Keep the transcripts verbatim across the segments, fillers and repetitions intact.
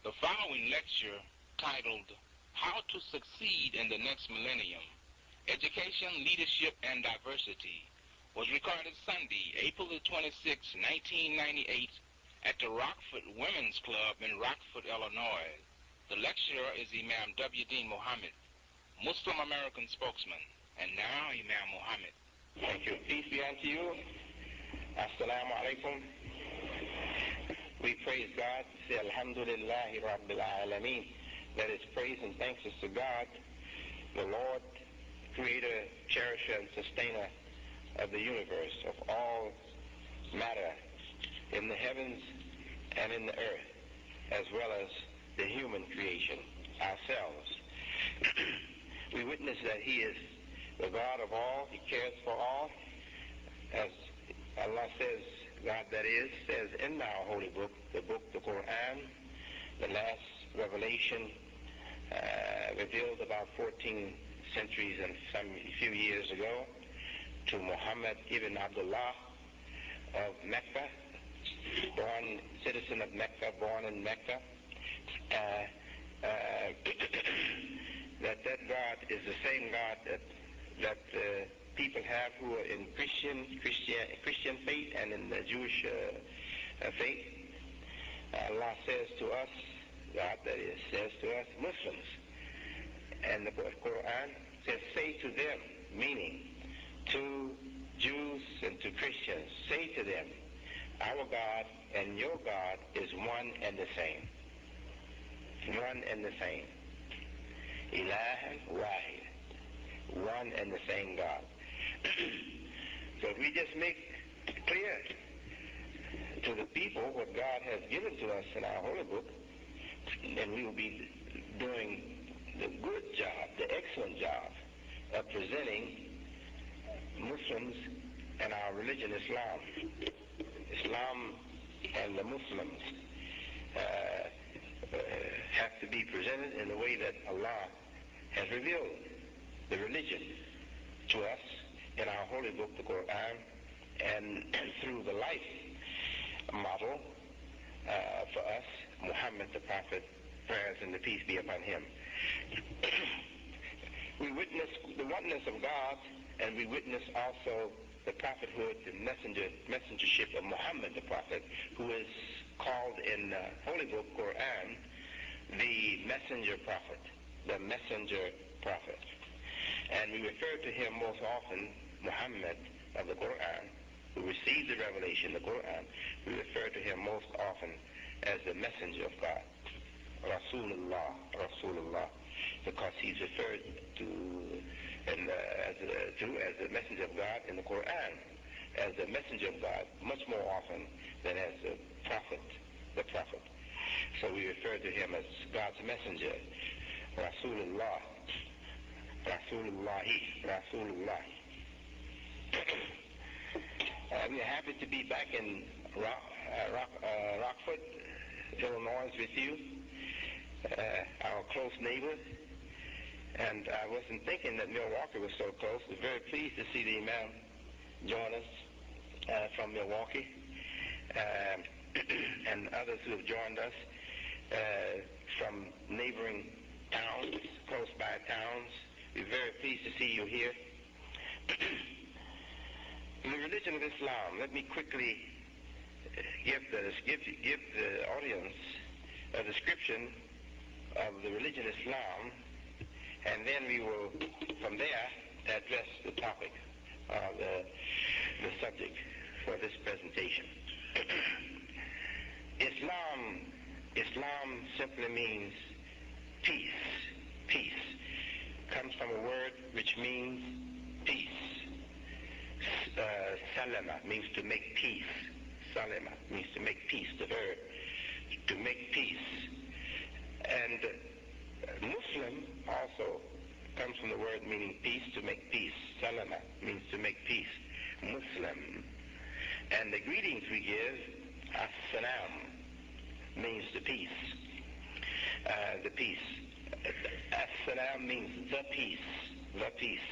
The following lecture, titled How to Succeed in the Next Millennium, Education, Leadership, and Diversity, was recorded Sunday, April the twenty-sixth, nineteen ninety-eight, at the Rockford Women's Club in Rockford, Illinois. The lecturer is Imam W. Dean Muhammad, Muslim American spokesman. And now, Imam Muhammad. Thank you. Peace be unto you. Assalamu alaikum. We praise God. Say Alhamdulillahi Rabbil Alameen. That is praise and thanks is to God, the Lord, creator, cherisher, and sustainer of the universe, of all matter in the heavens and in the earth, as well as the human creation, ourselves. We witness that He is the God of all. He cares for all. As Allah says, God that is, says in our holy book, the book, the Quran, the last revelation uh, revealed about fourteen centuries and some few years ago to Muhammad ibn Abdullah of Mecca, born citizen of Mecca, born in Mecca, uh, uh, that that God is the same God that that uh, people have who are in Christian Christian Christian faith and in the Jewish uh, uh, faith. Allah says to us, God that is, says to us, Muslims, and the Quran says, say to them, meaning to Jews and to Christians, say to them, our God and your God is one and the same. One and the same. Ilahan wahid. One and the same God. So if we just make clear to the people what God has given to us in our holy book, then we will be doing the good job, the excellent job of presenting Muslims and our religion, Islam. Islam and the Muslims uh, uh, have to be presented in the way that Allah has revealed the religion to us in our holy book, the Quran, and through the life model uh, for us, Muhammad the Prophet, prayers and the peace be upon him. We witness the oneness of God, and we witness also the prophethood, the messenger, messengership of Muhammad the Prophet, who is called in the holy book, Quran, the messenger prophet, the messenger prophet. And we refer to him most often, Muhammad of the Quran, who received the revelation, the Quran, we refer to him most often as the messenger of God, Rasulullah, Rasulullah, because he's referred to in the, as, a, to as the messenger of God in the Quran, as the messenger of God much more often than as the prophet, the prophet. So we refer to him as God's messenger, Rasulullah, Rasulullahi, Rasulullah. uh, we are happy to be back in Rock, uh, Rock, uh, Rockford, Illinois with you, uh, our close neighbors. And I wasn't thinking that Milwaukee was so close. We're very pleased to see the Imam join us uh, from Milwaukee, uh, and others who have joined us uh, from neighboring towns, close by towns. We're very pleased to see you here. In the religion of Islam, let me quickly give the, give, give the audience a description of the religion of Islam, and then we will, from there, address the topic, uh, the, the subject for this presentation. Islam, Islam simply means peace, peace. Comes from a word which means peace. Uh, salama means to make peace. Salama means to make peace, the verb, to make peace. And uh, Muslim also comes from the word meaning peace, to make peace. Salama means to make peace. Muslim. And the greetings we give, as-salam, means the peace. Uh, the peace. As-salam means the peace, the peace.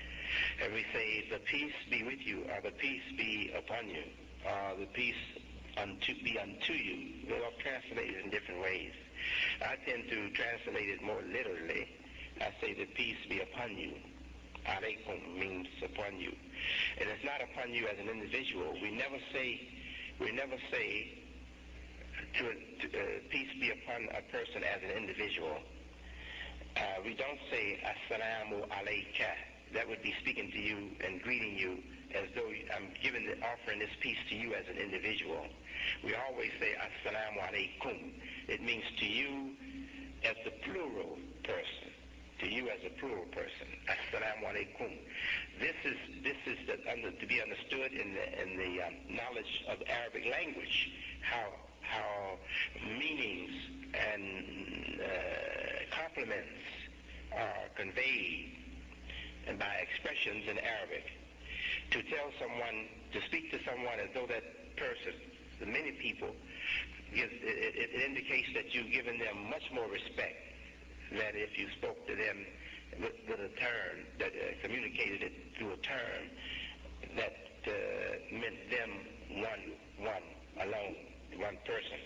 And we say, the peace be with you, or the peace be upon you, or the peace unto, be unto you. They're translated in different ways. I tend to translate it more literally. I say the peace be upon you. Alaykum means upon you. And it's not upon you as an individual. We never say, we never say to, to uh, peace be upon a person as an individual. Uh, we don't say assalamu alayka. That would be speaking to you and greeting you as though I'm giving the offering this peace to you as an individual. We always say assalamu alaykum. It means to you as the plural person. To you as a plural person. Assalamu alaykum. This is this is the, under, to be understood in the in the um, knowledge of Arabic language. How how meanings and uh, compliments are conveyed and by expressions in Arabic. To tell someone, to speak to someone as though that person, the many people, gives, it, it, it indicates that you've given them much more respect than if you spoke to them with, with a term, that uh, communicated it through a term that uh, meant them one, one, alone, one person.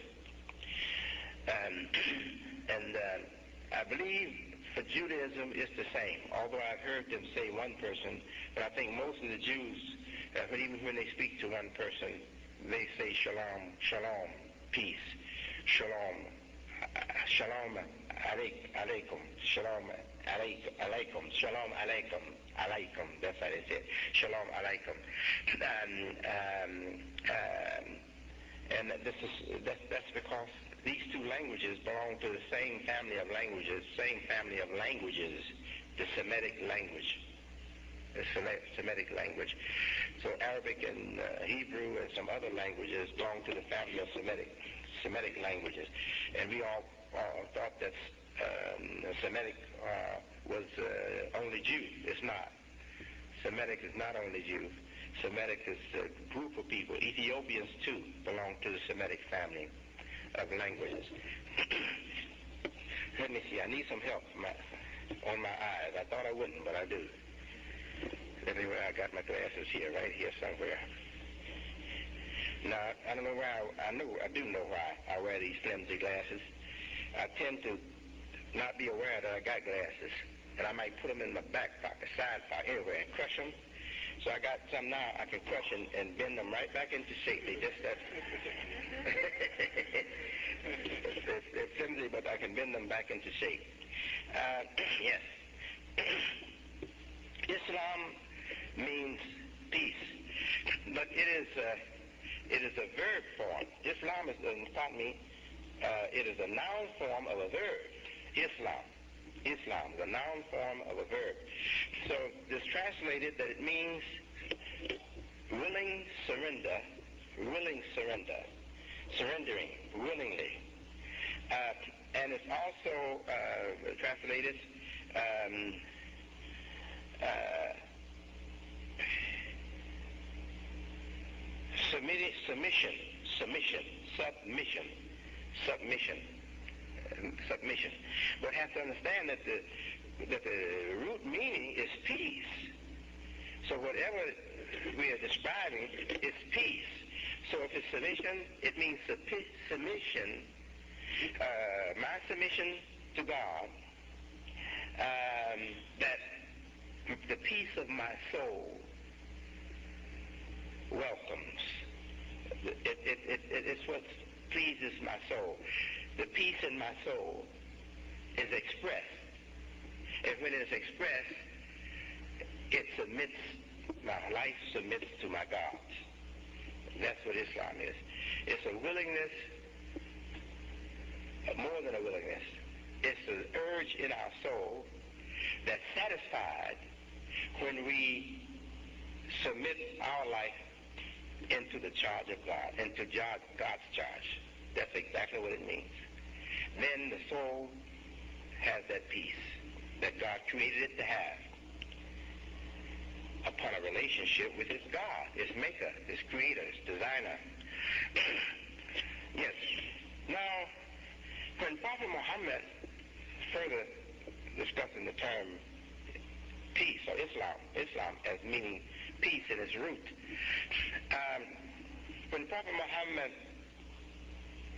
Um, and uh, I believe for Judaism it's the same, although I've heard them say one person, but I think most of the Jews, uh, but even when they speak to one person, they say shalom, shalom, peace, shalom, shalom alaykum, shalom alaykum, shalom alaykum, alaykum, that's how they say it, shalom alaykum. Um, um, um, and this is, that's, that's because these two languages belong to the same family of languages, same family of languages, the Semitic language, the Semitic language. So Arabic and uh, Hebrew and some other languages belong to the family of Semitic, Semitic languages. And we all uh, thought that um, Semitic uh, was uh, only Jew. It's not. Semitic is not only Jew. Semitic is a group of people. Ethiopians, too, belong to the Semitic family of languages. Let me see. I need some help my, on my eyes. I thought I wouldn't, but I do. Anyway, I got my glasses here, right here somewhere. Now, I don't know why. I, I know. I do know why I wear these flimsy glasses. I tend to not be aware that I got glasses, and I might put them in my back pocket, side pocket, anywhere, and crush them. So I got some now I can crush and, and bend them right back into shape. They just that. they're, they're flimsy, but I can bend them back into shape. Uh, yes. Islam means peace, but it is a, it is a verb form. Islam is, pardon me, uh, it is a noun form of a verb. Islam. Islam, the noun form of a verb. So it's translated that it means willing surrender, willing surrender, surrendering willingly. Uh, and it's also uh, translated um, uh, submitting, submission, submission, submission, submission. submission. But have to understand that the that the root meaning is peace. So whatever we are describing is peace. So if it's submission, it means submission, uh, my submission to God, um, that the peace of my soul welcomes. It, it, it, it, it's what pleases my soul. The peace in my soul is expressed. And when it is expressed, it submits, my life submits to my God. That's what Islam is. It's a willingness, more than a willingness. It's an urge in our soul that's satisfied when we submit our life into the charge of God, into God's charge. That's exactly what it means. Then the soul has that peace that God created it to have upon a relationship with its God, its maker, its creator, its designer. Yes. Now, when Prophet Muhammad further discussing the term peace or Islam, Islam as meaning peace in its root, um, when Prophet Muhammad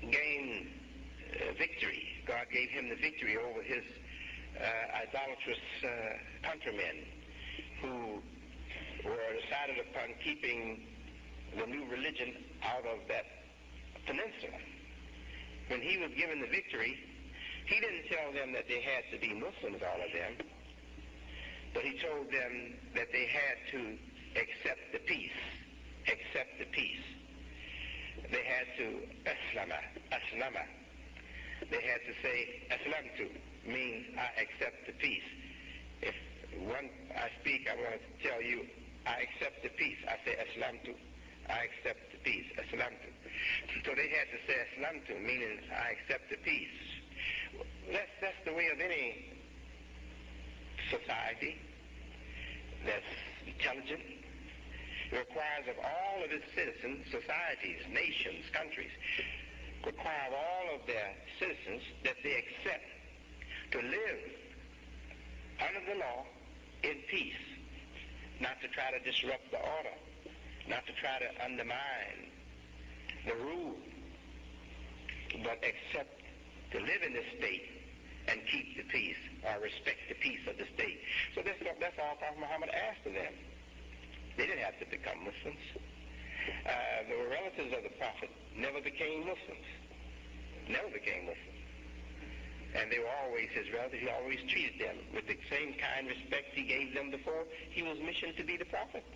gain uh, victory. God gave him the victory over his uh, idolatrous uh, countrymen who were decided upon keeping the new religion out of that peninsula. When he was given the victory, he didn't tell them that they had to be Muslims, all of them, but he told them that they had to accept the peace, accept the peace. They had to aslama, aslama. They had to say aslamtu, means I accept the peace. If one I speak, I want to tell you, I accept the peace. I say aslamtu, I accept the peace, aslamtu. So they had to say aslamtu, meaning I accept the peace. That's, that's the way of any society that's intelligent. It requires of all of its citizens, societies, nations, countries, require of all of their citizens that they accept to live under the law in peace, not to try to disrupt the order, not to try to undermine the rule, but accept to live in the state and keep the peace, or respect the peace of the state. So that's, that's all Prophet Muhammad asked of them. They didn't have to become Muslims. Uh, the relatives of the Prophet never became Muslims. Never became Muslims. And they were always his relatives. He always treated them with the same kind respect he gave them before he was missioned to be the Prophet.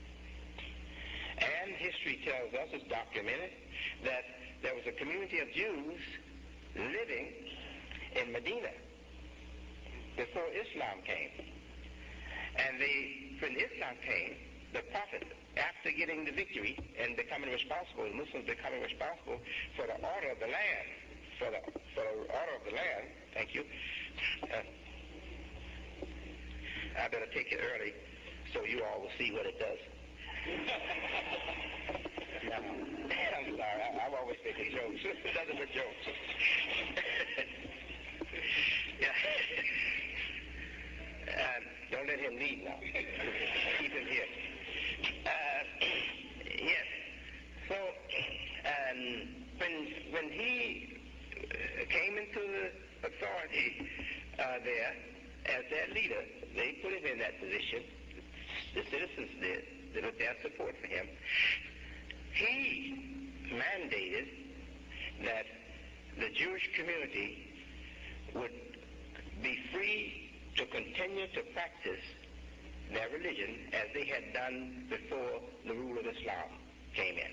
And history tells us, it's documented, that there was a community of Jews living in Medina before Islam came. And they, when Islam came, the Prophet, after getting the victory and becoming responsible, the Muslims becoming responsible for the order of the land, for the, for the order of the land, thank you, uh, I better take it early so you all will see what it does. No, I'm sorry, I, I'm always making jokes. Nothing but jokes. Yeah. Uh, don't let him lead now. Keep him here. Uh, yes. So, um, when when he came into the authority uh, there as their leader, they put him in that position. The citizens did, with their support for him. He mandated that the Jewish community would be free to continue to practice their religion as they had done before the rule of Islam came in.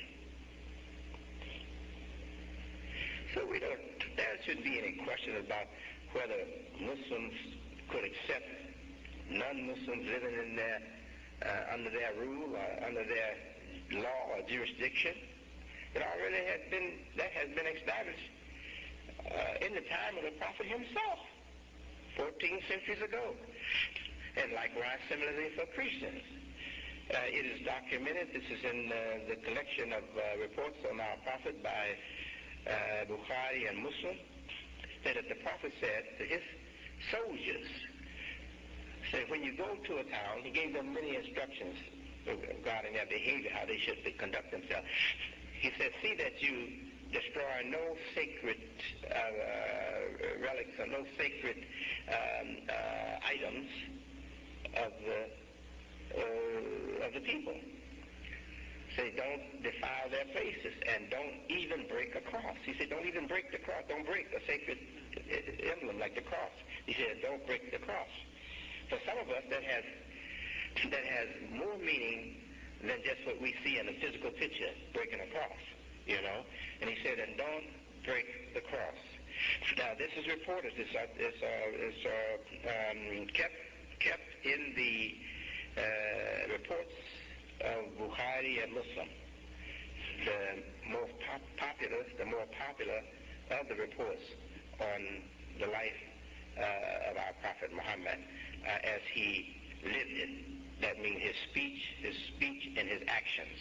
So we don't, there shouldn't be any question about whether Muslims could accept non-Muslims living in their, uh, under their rule or under their law or jurisdiction. It already has been, that has been established uh, in the time of the Prophet himself, fourteen centuries ago. And likewise, similarly for Christians. Uh, it is documented, this is in uh, the collection of uh, reports on our Prophet by uh, Bukhari and Muslim, that the Prophet said to his soldiers, said when you go to a town, he gave them many instructions regarding their behavior, how they should conduct themselves. He said, see that you destroy no sacred uh, relics or no sacred um, uh, items of the, uh, of the people. Say, don't defile their faces and don't even break a cross. He said, don't even break the cross. Don't break a sacred emblem like the cross. He said, don't break the cross. For some of us, that has that has more meaning than just what we see in a physical picture, breaking a cross, you know. And he said, and don't break the cross. Now, this is reported. This uh, is uh, is, uh, um, kept kept in the uh, reports of Bukhari and Muslim. The more pop popular, the more popular of the reports on the life uh, of our Prophet Muhammad uh, as he lived it. That means his speech, his speech and his actions.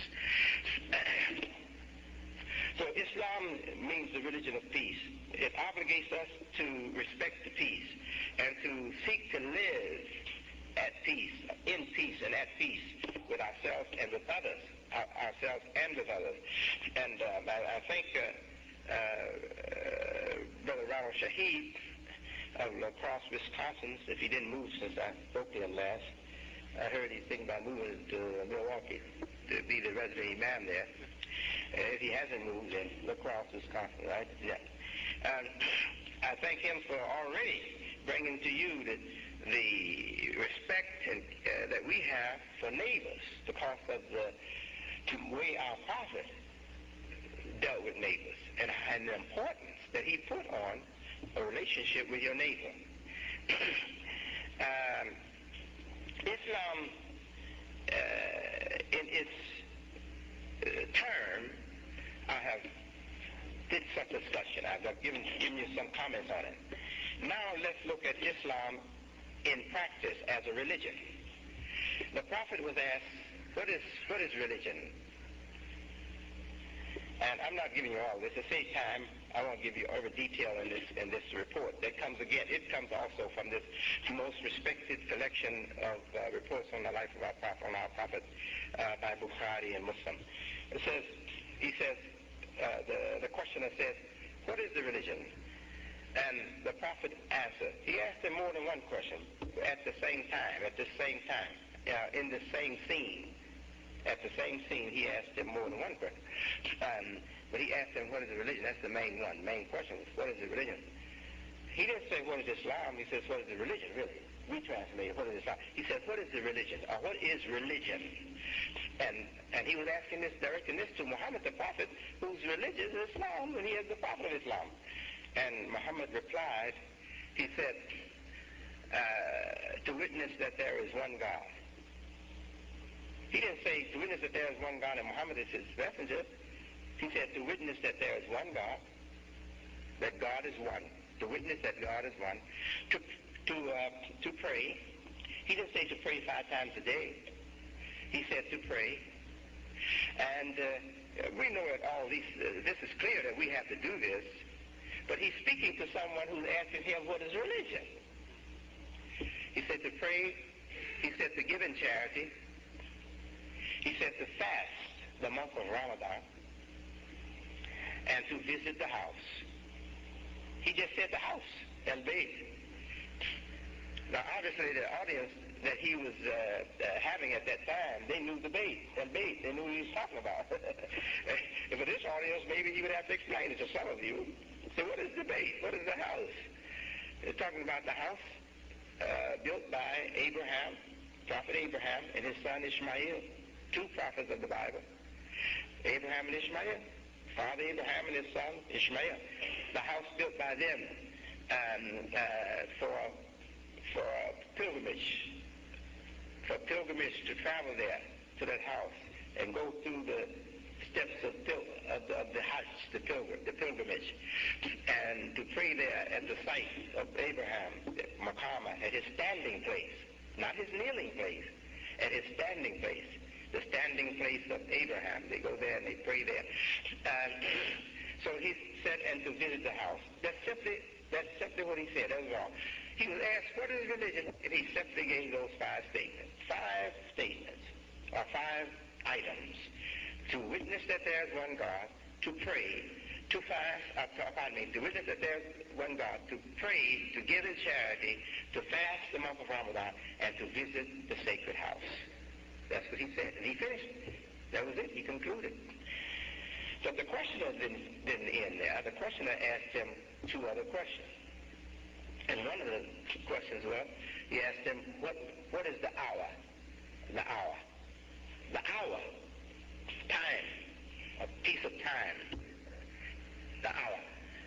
So Islam means the religion of peace. It obligates us to respect the peace and to seek to live at peace, in peace and at peace with ourselves and with others, our, ourselves and with others. And um, I, I think uh, uh, Brother Ronald Shaheed of La Crosse, Wisconsin, if he didn't move since I spoke to him last. I heard he's thinking about moving to Milwaukee to be the resident imam there. Uh, if he hasn't moved, then La Crosse, Wisconsin, right? Yeah. Um, I thank him for already bringing to you the, the respect and, uh, that we have for neighbors because of the way our prophet dealt with neighbors and, and the importance that he put on a relationship with your neighbor. um, Islam, uh, in its uh, term, I have did some discussion. I've given, given you some comments on it. Now let's look at Islam in practice as a religion. The Prophet was asked, what is, what is religion? And I'm not giving you all this. To save time, I won't give you every detail in this in this report. That comes again. It comes also from this most respected collection of uh, reports on the life of our prophet, on our prophet, uh, by Bukhari and Muslim. It says, he says, uh, the the questioner says, what is the religion? And the prophet answered. He asked him more than one question at the same time. At the same time, uh, in the same scene. At the same scene, he asked him more than one question. Um, but he asked him, what is the religion? That's the main one. Main question was, what is the religion? He didn't say, what is Islam? He says, what is the religion, really? We translate, what is Islam? He said, what is the religion? Or what is religion? And and he was asking this, directing this to Muhammad the Prophet, whose religion is Islam, and he is the Prophet of Islam. And Muhammad replied, he said, uh, to witness that there is one God. He didn't say to witness that there is one God and Muhammad is his messenger. He said to witness that there is one God, that God is one, to witness that God is one, to to uh, to pray. He didn't say to pray five times a day. He said to pray. And uh, we know that all these, uh, this is clear that we have to do this, but he's speaking to someone who's asking him what is religion. He said to pray. He said to give in charity. He said to fast the month of Ramadan and to visit the house. He just said the house, al-Bayt. Now, obviously, the audience that he was uh, uh, having at that time, they knew the Bayt, al-Bayt. They knew what he was talking about. If for this audience, maybe he would have to explain it to some of you. So what is the Bayt? What is the house? They're talking about the house uh, built by Abraham, Prophet Abraham, and his son Ishmael. Two prophets of the Bible, Abraham and Ishmael, Father Abraham and his son Ishmael. The house built by them um, uh, for for pilgrimage, for pilgrimage to travel there to that house and go through the steps of, pil- of, the, of the Hajj, the pilgrim, the pilgrimage, and to pray there at the site of Abraham, Maqama, at his standing place, not his kneeling place, at his standing place. The standing place of Abraham. They go there and they pray there. Um, so he said, and to visit the house. That's simply, that's simply what he said. That was all. He was asked, what is religion? And he simply gave those five statements. Five statements, or five items. To witness that there is one God, to pray, to fast, uh, pardon me, to witness that there is one God, to pray, to give in charity, to fast the month of Ramadan, and to visit the sacred house. That's what he said. And he finished. That was it. He concluded. But the questioner didn't, didn't end there. The questioner asked him two other questions. And one of the questions was, he asked him, what, what is the hour? The hour. The hour. Time. A piece of time. The hour.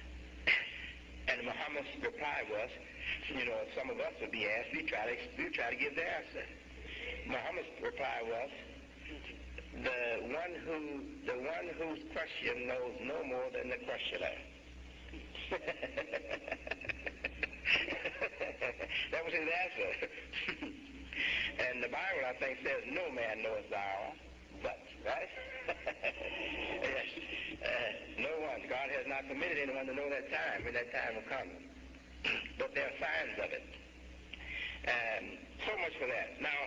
And Muhammad's reply was, you know, if some of us would be asked, we try to, we try to give the answer. Muhammad's reply was, the one who, the one whose question knows no more than the questioner. That was his answer. And the Bible, I think, says, no man knows the hour, but, right? Yes. Uh, no one. God has not permitted anyone to know that time, and that time will come. But there are signs of it. And so much for that. Now,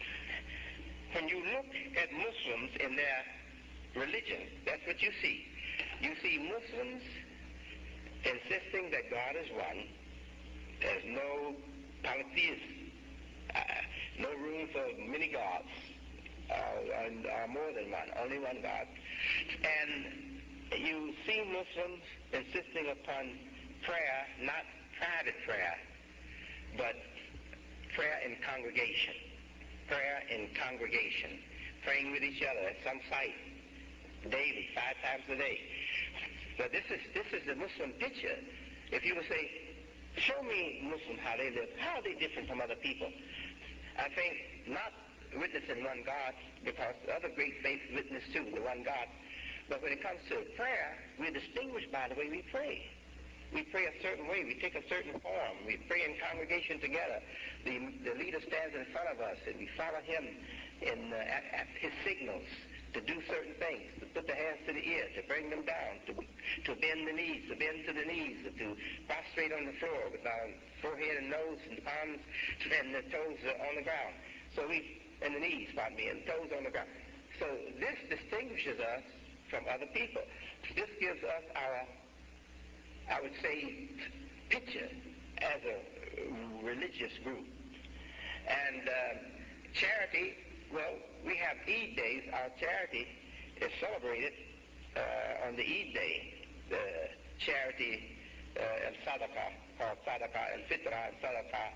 when you look at Muslims in their religion, that's what you see. you see Muslims insisting that God is one. There's no polytheism, uh, no room for many gods, uh, and uh, more than one, only one God. And you see Muslims insisting upon prayer, not private prayer, but prayer in congregation, prayer in congregation, praying with each other at some site, daily, five times a day. But this is this is the Muslim picture. If you would say, show me Muslims how they live, how are they different from other people? I think not witnessing one God, because other great faiths witness too, the one God. But when it comes to prayer, we're distinguished by the way we pray. We pray a certain way. We take a certain form. We pray in congregation together. The, the leader stands in front of us, and we follow him in uh, at, at his signals to do certain things, to put the hands to the ear, to bring them down, to, to bend the knees, to bend to the knees, to prostrate on the floor with our forehead and nose and palms and the toes on the ground. So we, and the knees, pardon me, and toes on the ground. So this distinguishes us from other people. This gives us our, I would say, picture as a religious group. And uh, charity, well, we have Eid days. Our charity is celebrated uh, on the Eid day. The charity uh, and Sadaqah, called Sadaqah and Fitrah and Sadaqah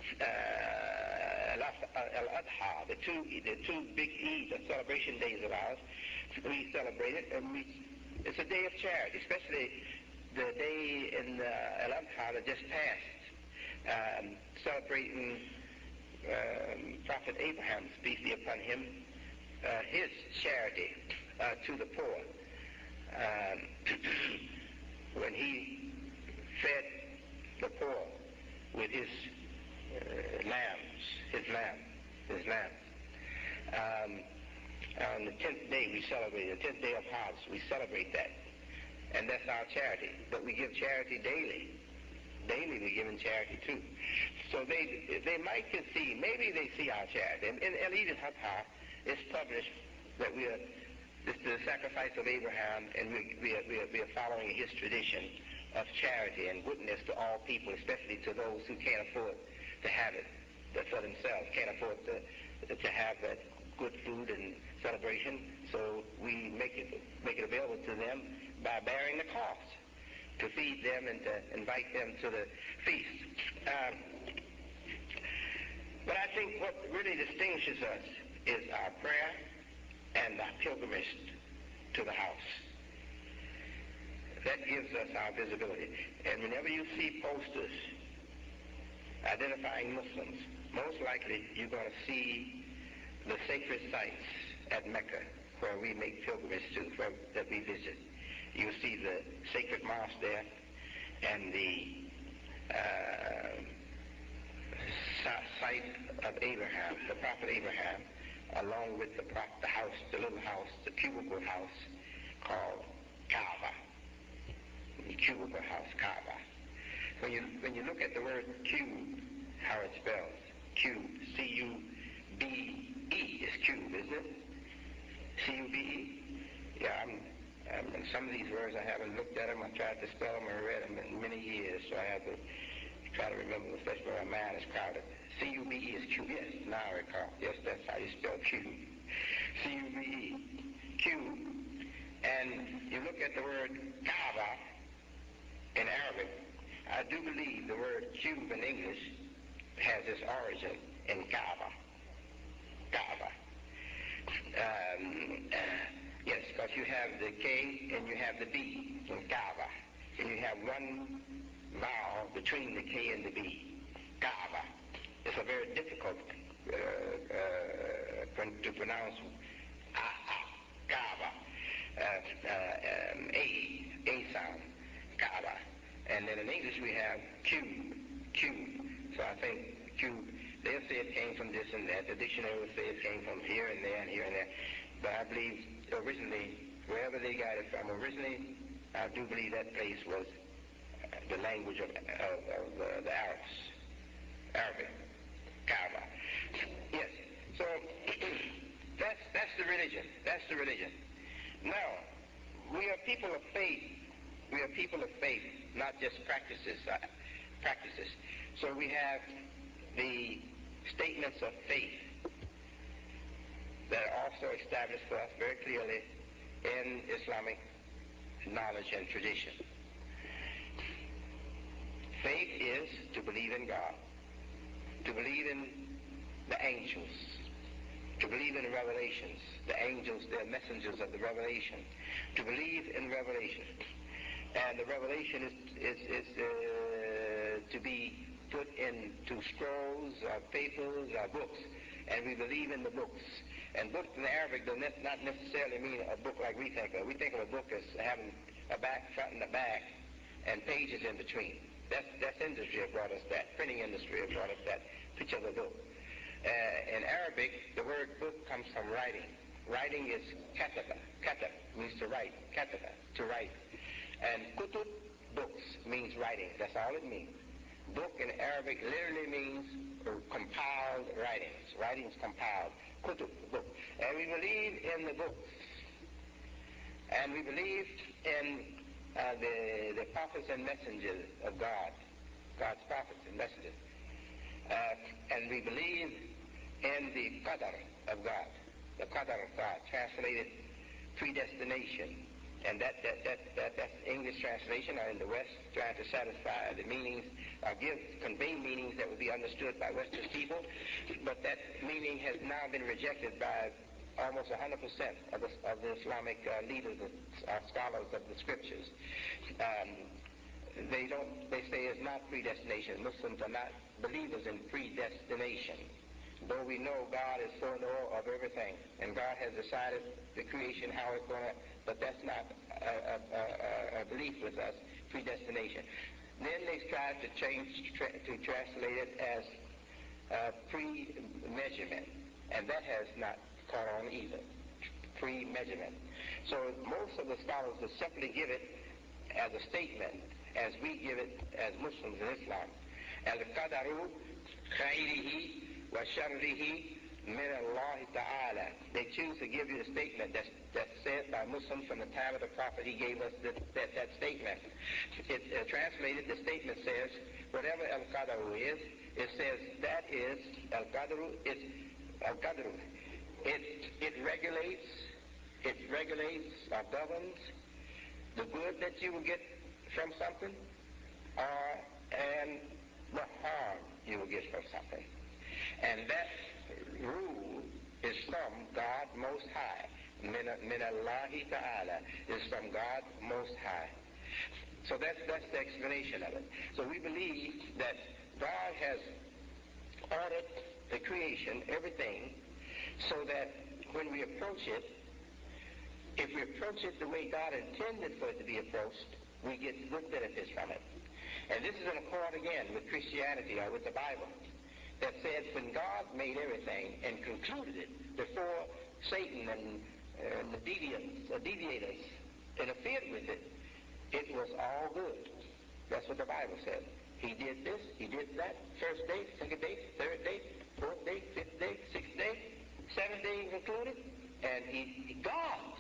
uh, Al-Adha, the two, the two big Eid, the celebration days of ours. We celebrate it, and we, it's a day of charity, especially the day in uh, Al-Adha that just passed, um, celebrating Um, Prophet Abraham's, peace be upon him, uh, his charity uh, to the poor. Um, when he fed the poor with his uh, lambs, his lamb, his lamb. Um, on the tenth day we celebrate, the tenth day of Hajj, we celebrate that. And that's our charity. But we give charity daily. Daily we're giving charity too. So they they might can see, maybe they see our charity. And in Eid al-Adha, it's published that we are, this is the sacrifice of Abraham, and we, we, are, we, are, we are following his tradition of charity and goodness to all people, especially to those who can't afford to have it for themselves, can't afford to, to have that good food and celebration. So we make it, make it available to them by bearing the cost, to feed them and to invite them to the feast. Um, but I think what really distinguishes us is our prayer and our pilgrimage to the house. That gives us our visibility. And whenever you see posters identifying Muslims, most likely you're going to see the sacred sites at Mecca, where we make pilgrimage to, where, that we visit. You see the sacred mosque there, and the uh, site of Abraham, the prophet Abraham, along with the, prop, the house, the little house, the cubicle house called Kaaba. The cubicle house, Kaaba. When you when you look at the word cube, how it spells, cube, C U B E is cube, isn't it? C U B E? Yeah, I'm. Um, and some of these words I haven't looked at them. I tried to spell them or read them in many years, so I have to try to remember, especially when my mind is crowded. C U B E is cube. Yes, now I recall. Yes, that's how you spell cube. C U B E, cube. And you look at the word Kaaba in Arabic. I do believe the word cube in English has its origin in Kaaba. Kaaba. Um, Yes, because you have the K and you have the B in Kaaba. And you have one vowel between the K and the B. Kaaba. It's a very difficult uh, uh, to pronounce. Ah, ah, Kaaba. Uh, uh, um, A, A sound. Kaaba. And then in English we have cube. Cube. So I think cube, they'll say it came from this and that. The dictionary will say it came from here and there and here and there. But I believe originally, wherever they got it from, originally, I do believe that place was the language of, of, of uh, the Arabs, Arabic, Kaaba. Yes, so that's that's the religion. That's the religion. Now, we are people of faith. We are people of faith, not just practices. Uh, practices. So we have the statements of faith that are also established for us very clearly in Islamic knowledge and tradition. Faith is to believe in God, to believe in the angels, to believe in revelations. The angels, they're messengers of the revelation. To believe in revelation. And the revelation is, is, is uh, to be put into scrolls, uh, papers, uh, books. And we believe in the books. And books in Arabic does not necessarily mean a book like we think of. We think of a book as having a back, front, and a back, and pages in between. That's, that's industry have brought us that. Printing industry have brought us that picture of a book. Uh, in Arabic, the word book comes from writing. Writing is kataba. Katab means to write. Kataba, to write. And kutub, books, means writing. That's all it means. Book in Arabic literally means compiled writings. Writings compiled. Kutub, book. And we believe in the books. And we believe in uh, the, the prophets and messengers of God. God's prophets and messengers. Uh, and we believe in the qadar of God. The qadar of God, translated predestination. And that, that, that, that, that's English translation, or in the West, trying to satisfy the meanings, or give, convey meanings that would be understood by Western people. But that meaning has now been rejected by almost one hundred percent of the, of the Islamic uh, leaders, uh, scholars of the scriptures. Um, they don't, they say it's not predestination. Muslims are not believers in predestination. Though we know God is foreknower of everything, and God has decided the creation, how it's going to, but that's not a, a, a, a belief with us, predestination. Then they tried to change, tra- to translate it as uh, pre-measurement, and that has not caught on either, pre-measurement. So most of the scholars will simply give it as a statement, as we give it as Muslims in Islam, as a qadaru khairihi wa sharrihi min Allah ta'ala. They choose to give you a statement that's, that's said by Muslims from the time of the Prophet. He gave us that, that, that statement. It uh, translated, the statement says, whatever al-qadaru is, it says that is, al-qadaru is, al-qadaru. It, it regulates, it regulates or governs the good that you will get from something, or, and the harm you will get from something. And that rule is from God Most High. Min, min Allahi Ta'ala is from God Most High. So that's, that's the explanation of it. So we believe that God has ordered the creation, everything, so that when we approach it, if we approach it the way God intended for it to be approached, we get good benefits from it. And this is in accord again with Christianity, or with the Bible, that said when God made everything and concluded it before Satan and uh, the deviants, uh, deviators interfered with it, it was all good. That's what the Bible says. He did this, he did that, first day, second day, third day, fourth day, fifth day, sixth day, seventh day included, and he, God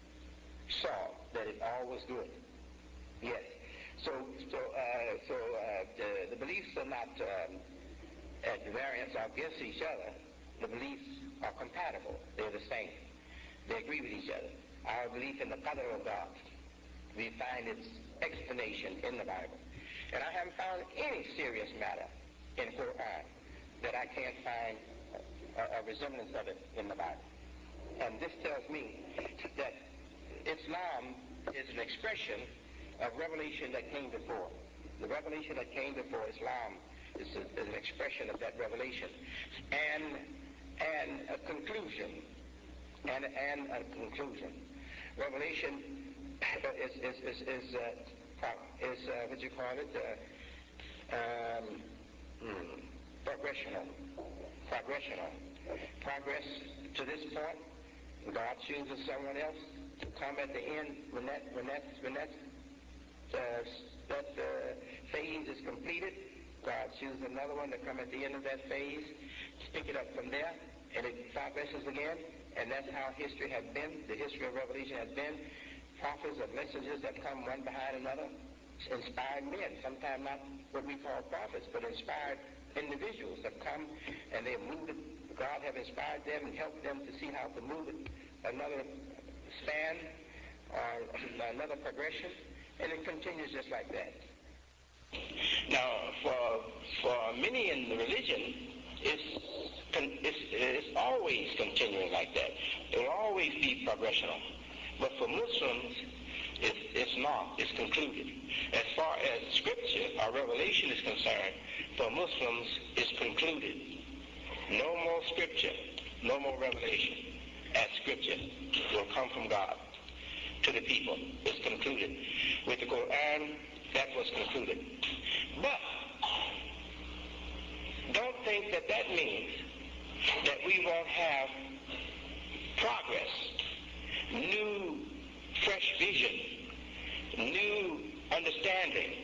saw that it all was good. Yes. So, so, uh, so uh, the, the beliefs are not um, at variance or against each other. The beliefs are compatible. They're the same. They agree with each other. Our belief in the qadr of God, we find its explanation in the Bible. And I haven't found any serious matter in Quran that I can't find a, a resemblance of it in the Bible. And this tells me that Islam is an expression of revelation that came before. The revelation that came before Islam is, a, is an expression of that revelation. And and a conclusion. And and a conclusion. Revelation is is is is, uh, is uh, what do you call it? Uh, um, hmm, progressional. Progressional. Progress to this point. God chooses someone else to come at the end when that when that when that uh, that uh, phase is completed. God chooses another one to come at the end of that phase, pick it up from there, and it progresses again. And that's how history has been. The history of Revelation has been prophets or messengers that come one behind another, inspired men, sometimes not what we call prophets, but inspired individuals have come and they have moved it. God have inspired them and helped them to see how to move it another span or another progression, and it continues just like that. Now, for for many in the religion, it's, it's, it's always continuing like that. It will always be progressional. But for Muslims, it's, it's not. It's concluded. As far as Scripture or revelation is concerned, for Muslims, it's concluded. No more Scripture, no more revelation. As Scripture will come from God to the people. It's concluded. With the Quran, that was concluded. But don't think that that means that we won't have progress, new, fresh vision, new understanding,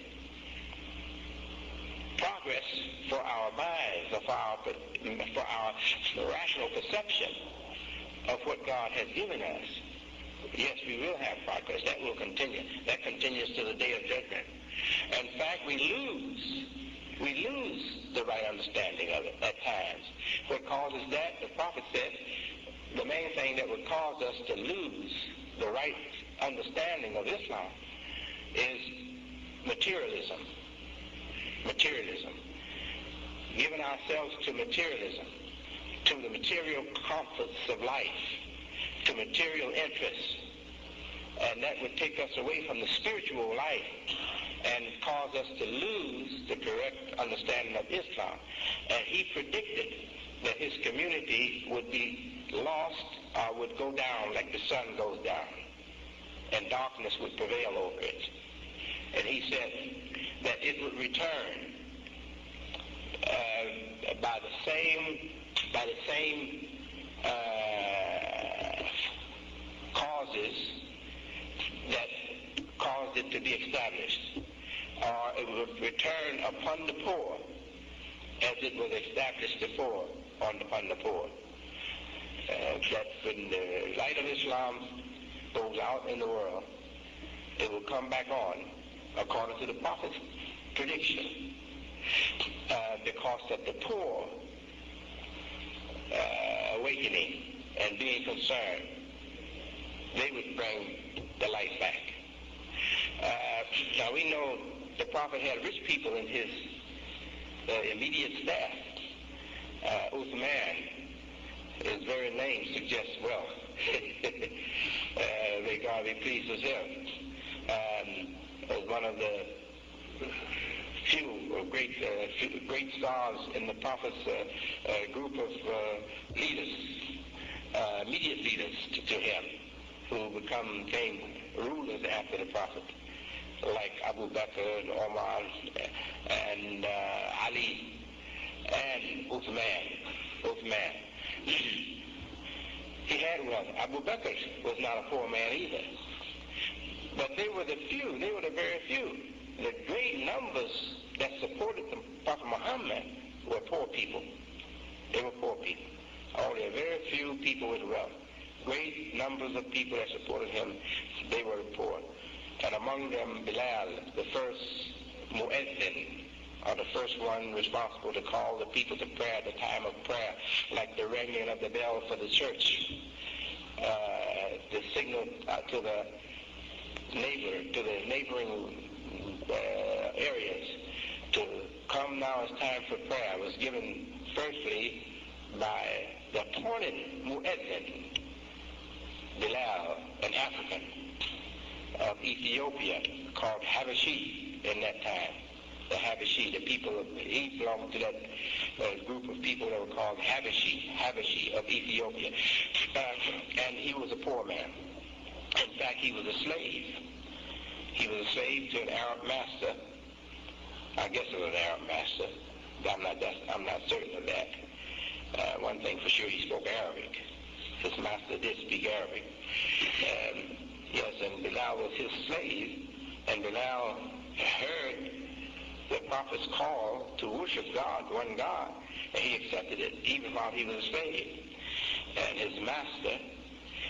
progress for our minds, or for our, for our rational perception of what God has given us. Yes, we will have progress. That will continue. That continues to the day of judgment. In fact, we lose, we lose the right understanding of it at times. What causes that, the prophet said, the main thing that would cause us to lose the right understanding of Islam is materialism. Materialism. Giving ourselves to materialism, to the material comforts of life, to material interests. And that would take us away from the spiritual life and cause us to lose the correct understanding of Islam. And he predicted that his community would be lost or would go down like the sun goes down, and darkness would prevail over it. And he said that it would return uh, by the same by the same uh, causes that caused it to be established, or it would return upon the poor as it was established before on, upon the poor. Uh, that when the light of Islam goes out in the world, it will come back on according to the prophet's prediction, uh, because of the poor uh, awakening and being concerned, they would bring the light back. Uh, now we know the prophet had rich people in his uh, immediate staff. Uh, Uthman, his very name suggests wealth. uh, may God be pleased with him. Um, as one of the few great uh, few great stars in the prophet's uh, uh, group of uh, leaders, uh, immediate leaders to, to him, who become came rulers after the prophet, like Abu Bakr and Omar and uh, Ali and Uthman. Uthman. He had wealth. Abu Bakr was not a poor man either. But they were the few, they were the very few. The great numbers that supported the Prophet Muhammad were poor people. They were poor people. Only a very few people with wealth. Great numbers of people that supported him, they were poor. And among them, Bilal, the first muezzin, or the first one responsible to call the people to prayer at the time of prayer, like the ringing of the bell for the church, uh, the signal uh, to the neighbor, to the neighboring uh, areas, to come now it's time for prayer, was given firstly by the appointed muezzin, Bilal, an African of Ethiopia, called Habashi in that time. The Habashi, the people, of, he belonged to that uh, group of people that were called Habashi, Habashi of Ethiopia. Uh, and he was a poor man. In fact, he was a slave. He was a slave to an Arab master. I guess it was an Arab master. I'm not, I'm not certain of that. Uh, one thing for sure, he spoke Arabic. His master did speak Arabic. Um, yes, and Bilal was his slave, and Bilal heard the prophet's call to worship God, one God, and he accepted it even while he was a slave. And his master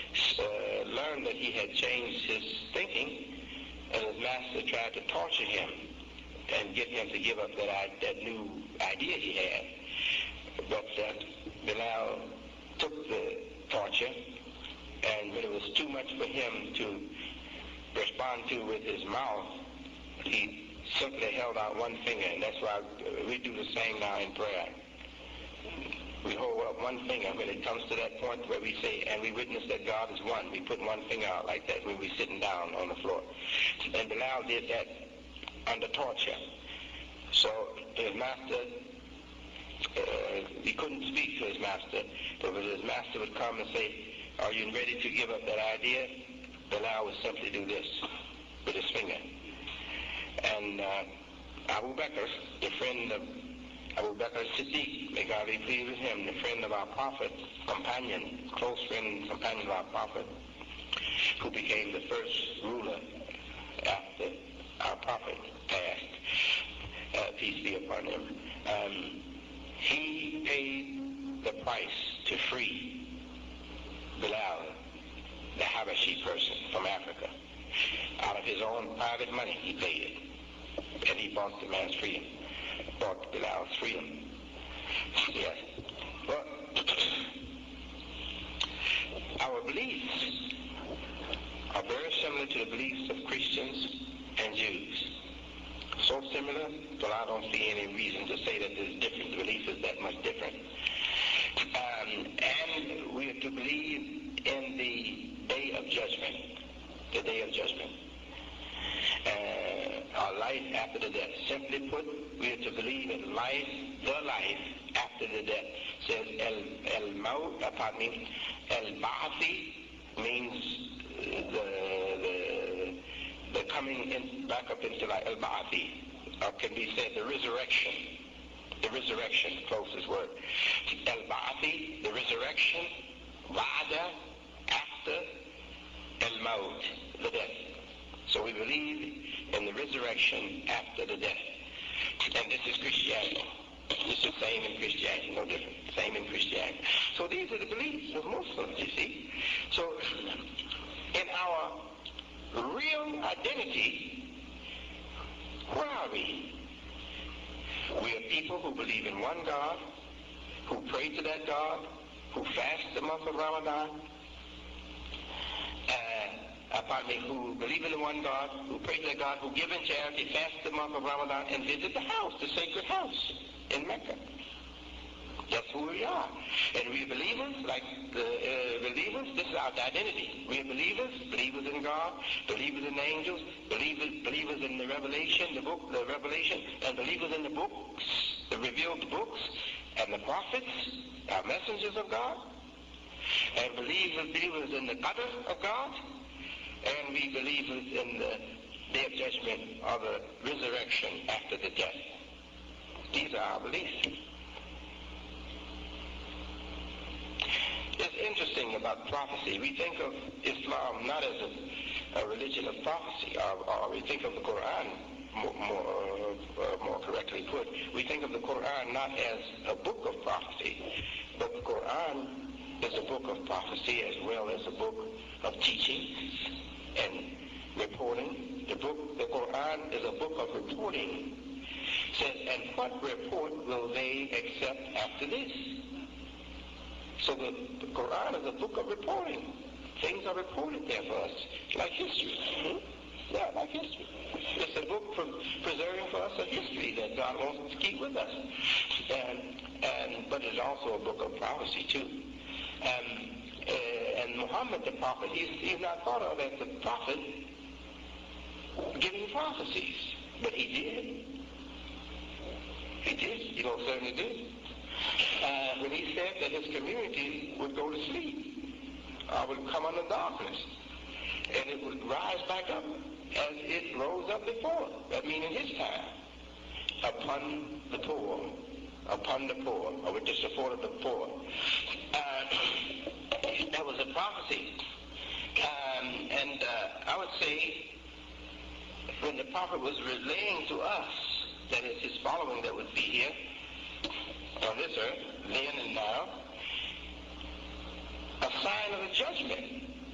uh, learned that he had changed his thinking, and his master tried to torture him and get him to give up that, that new idea he had. But uh, Bilal took the torture, and when it was too much for him to respond to with his mouth, he simply held out one finger, and that's why we do the same now in prayer. We hold up one finger when it comes to that point where we say, and we witness that God is one. We put one finger out like that when we're sitting down on the floor. And Bilal did that under torture. So his master, uh, he couldn't speak to his master, but when his master would come and say, are you ready to give up that idea? Bilal would simply do this with his finger. And uh, Abu Bakr, the friend of Abu Bakr Siddiq, may God be pleased with him, the friend of our Prophet, companion, close friend and companion of our Prophet, who became the first ruler after our Prophet passed, uh, peace be upon him. Um, he paid the price to free Bilal, the Habashi person from Africa. Out of his own private money, he paid it. And he bought the man's freedom, bought Bilal's freedom. Yes. But our beliefs are very similar to the beliefs of Christians and Jews. So similar, but I don't see any reason to say that there's different beliefs is that much different. Um, and we are to believe in the day of judgment, the day of judgment. Uh, our life after the death. Simply put, we are to believe in life, the life after the death. It says el el maut, pardon me, el ba'athi means the the the coming in back up into life. El ba'athi, or can be said the resurrection. The resurrection, closest word. El ba'athi, the resurrection. Ba'da, after el maut, the death. So we believe in the resurrection after the death. And this is Christianity. It's the same in Christianity, no different. Same in Christianity. So these are the beliefs of Muslims, you see. So in our real identity, where are we? We are people who believe in one God, who pray to that God, who fast the month of Ramadan, Uh, pardon me, who believe in the one God, who pray to the God, who give in charity, fast the month of Ramadan, and visit the house, the sacred house in Mecca. That's who we are. And we are believers, like the uh, believers, this is our identity. We are believers, believers in God, believers in the angels, believers, believers in the Revelation, the book, the Revelation, and believers in the books, the revealed books, and the prophets, our messengers of God, and believers, believers in the Qadr of God, and we believe in the day of judgment or the resurrection after the death. These are our beliefs. It's interesting about prophecy. We think of Islam not as a, a religion of prophecy, or, or we think of the Quran, more, more, uh, more correctly put. We think of the Quran not as a book of prophecy, but the Quran is a book of prophecy as well as a book of teaching and reporting. The book, the Quran is a book of reporting. It says, and what report will they accept after this? So the, the Quran is a book of reporting. Things are reported there for us, like history. Hmm? Yeah, like history. It's a book for preserving for us a history that God wants to keep with us. And, and but it's also a book of prophecy too. And, uh, and Muhammad the prophet, he's, he's not thought of as the prophet giving prophecies, but he did. He did. He most certainly did. Uh, when he said that his community would go to sleep, or would come under darkness, and it would rise back up as it rose up before. That means in his time, upon the poor, upon the poor, or with the support of the poor. Uh, that was a prophecy. Um, and uh, I would say, when the prophet was relaying to us, that is his following that would be here on this earth, then and now, a sign of the judgment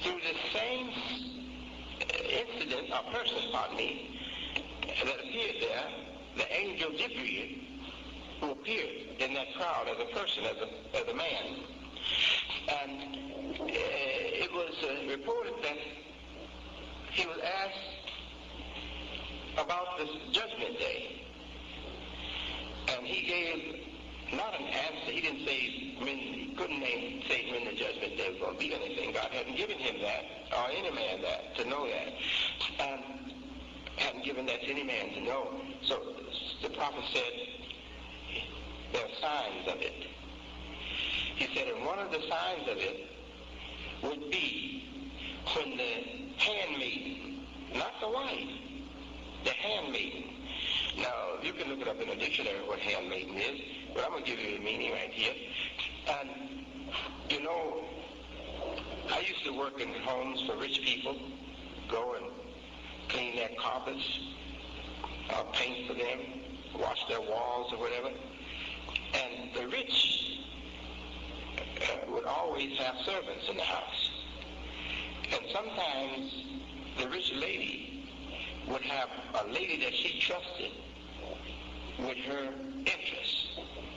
through the same incident, or person, pardon me, that appeared there, the angel Gabriel, who appeared in that crowd as a person, as a, as a man. And uh, it was uh, reported that he was asked about the judgment day. And he gave not an answer. He didn't say when, he couldn't name, say when the judgment day was going to be anything. God hadn't given him that, or any man that, to know that. And hadn't given that to any man to know. So the prophet said, there are signs of it. He said, and one of the signs of it would be when the handmaiden, not the wife, the handmaiden. Now, you can look it up in a dictionary what handmaiden is, but I'm going to give you the meaning right here. And, you know, I used to work in homes for rich people, go and clean their carpets, uh, paint for them, wash their walls or whatever. And the rich uh, would always have servants in the house. And sometimes the rich lady would have a lady that she trusted with her interests.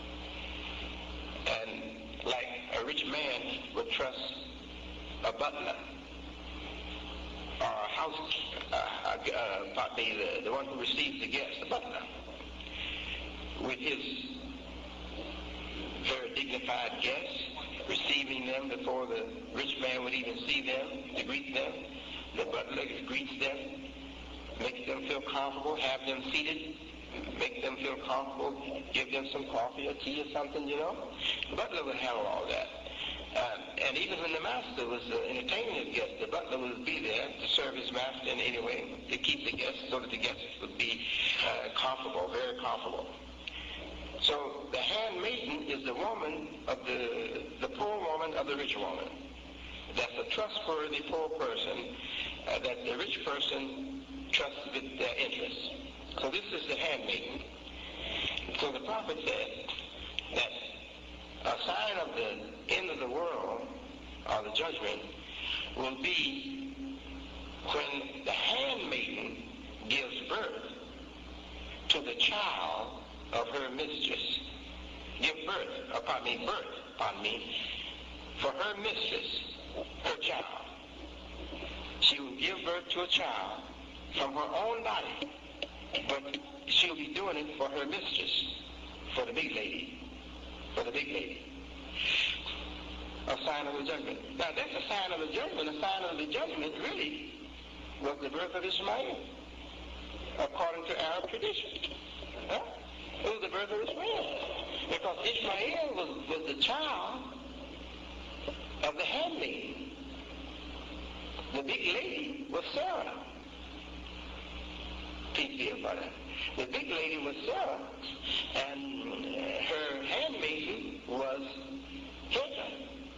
And like a rich man would trust a butler or a house, uh, uh, probably the, the one who receives the guests, the butler, with his very dignified guests, receiving them before the rich man would even see them, to greet them. The butler greets them, makes them feel comfortable, have them seated, make them feel comfortable, give them some coffee or tea or something, you know. The butler would handle all that. Uh, and even when the master was uh, entertaining his guests, the butler would be there to serve his master in any way, to keep the guests so that the guests would be uh, comfortable, very comfortable. So the handmaiden is the woman of the, the poor woman of the rich woman. That's a trustworthy poor person uh, that the rich person trusts with their interests. So this is the handmaiden. So the prophet said that a sign of the end of the world, or the judgment, will be when the handmaiden gives birth to the child of her mistress. Give birth, or pardon me, birth, pardon me, for her mistress, her child. She will give birth to a child from her own body, but she'll be doing it for her mistress, for the big lady, for the big lady. A sign of the judgment. Now that's a sign of the judgment. A sign of the judgment really was the birth of Ishmael, according to Arab tradition. Huh? It was the birth of Ishmael. Because Ishmael was, was the child of the handmaiden. The big lady was Sarah. Peace be upon her. The big lady was Sarah, and uh, her handmaiden was Hagar.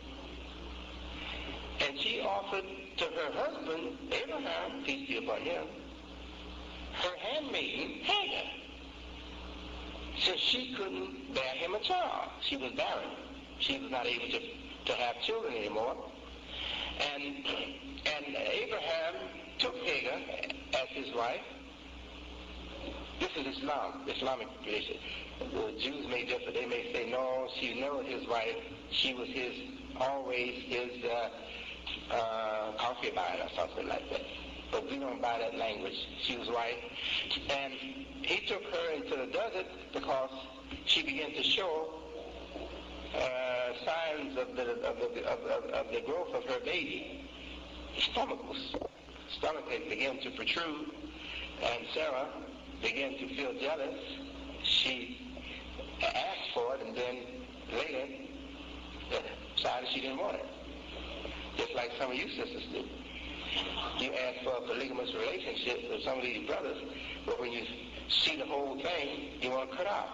And she offered to her husband, Abraham, peace be upon him, her handmaiden, Hagar. So she couldn't bear him a child. She was barren. She was not able to, to have children anymore. And, and Abraham took Hagar as his wife. This is Islam, Islamic tradition. The Jews may differ. They may say, no, she was never his wife. She was his, always his uh, uh, concubine or something like that. But we don't buy that language. She was white. And he took her into the desert because she began to show uh, signs of the, of, the, of, of, of the growth of her baby. Stomach was, stomach began to protrude, and Sarah began to feel jealous. She asked for it, and then later decided she didn't want it. Just like some of you sisters do. You ask for a polygamous relationship with some of these brothers, but when you see the whole thing, you want to cut out.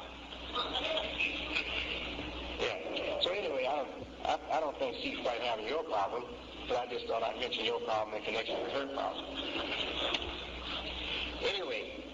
Yeah. So anyway, I don't, I, I don't think she's quite having your problem, but I just thought I'd mention your problem in connection with her problem. Anyway,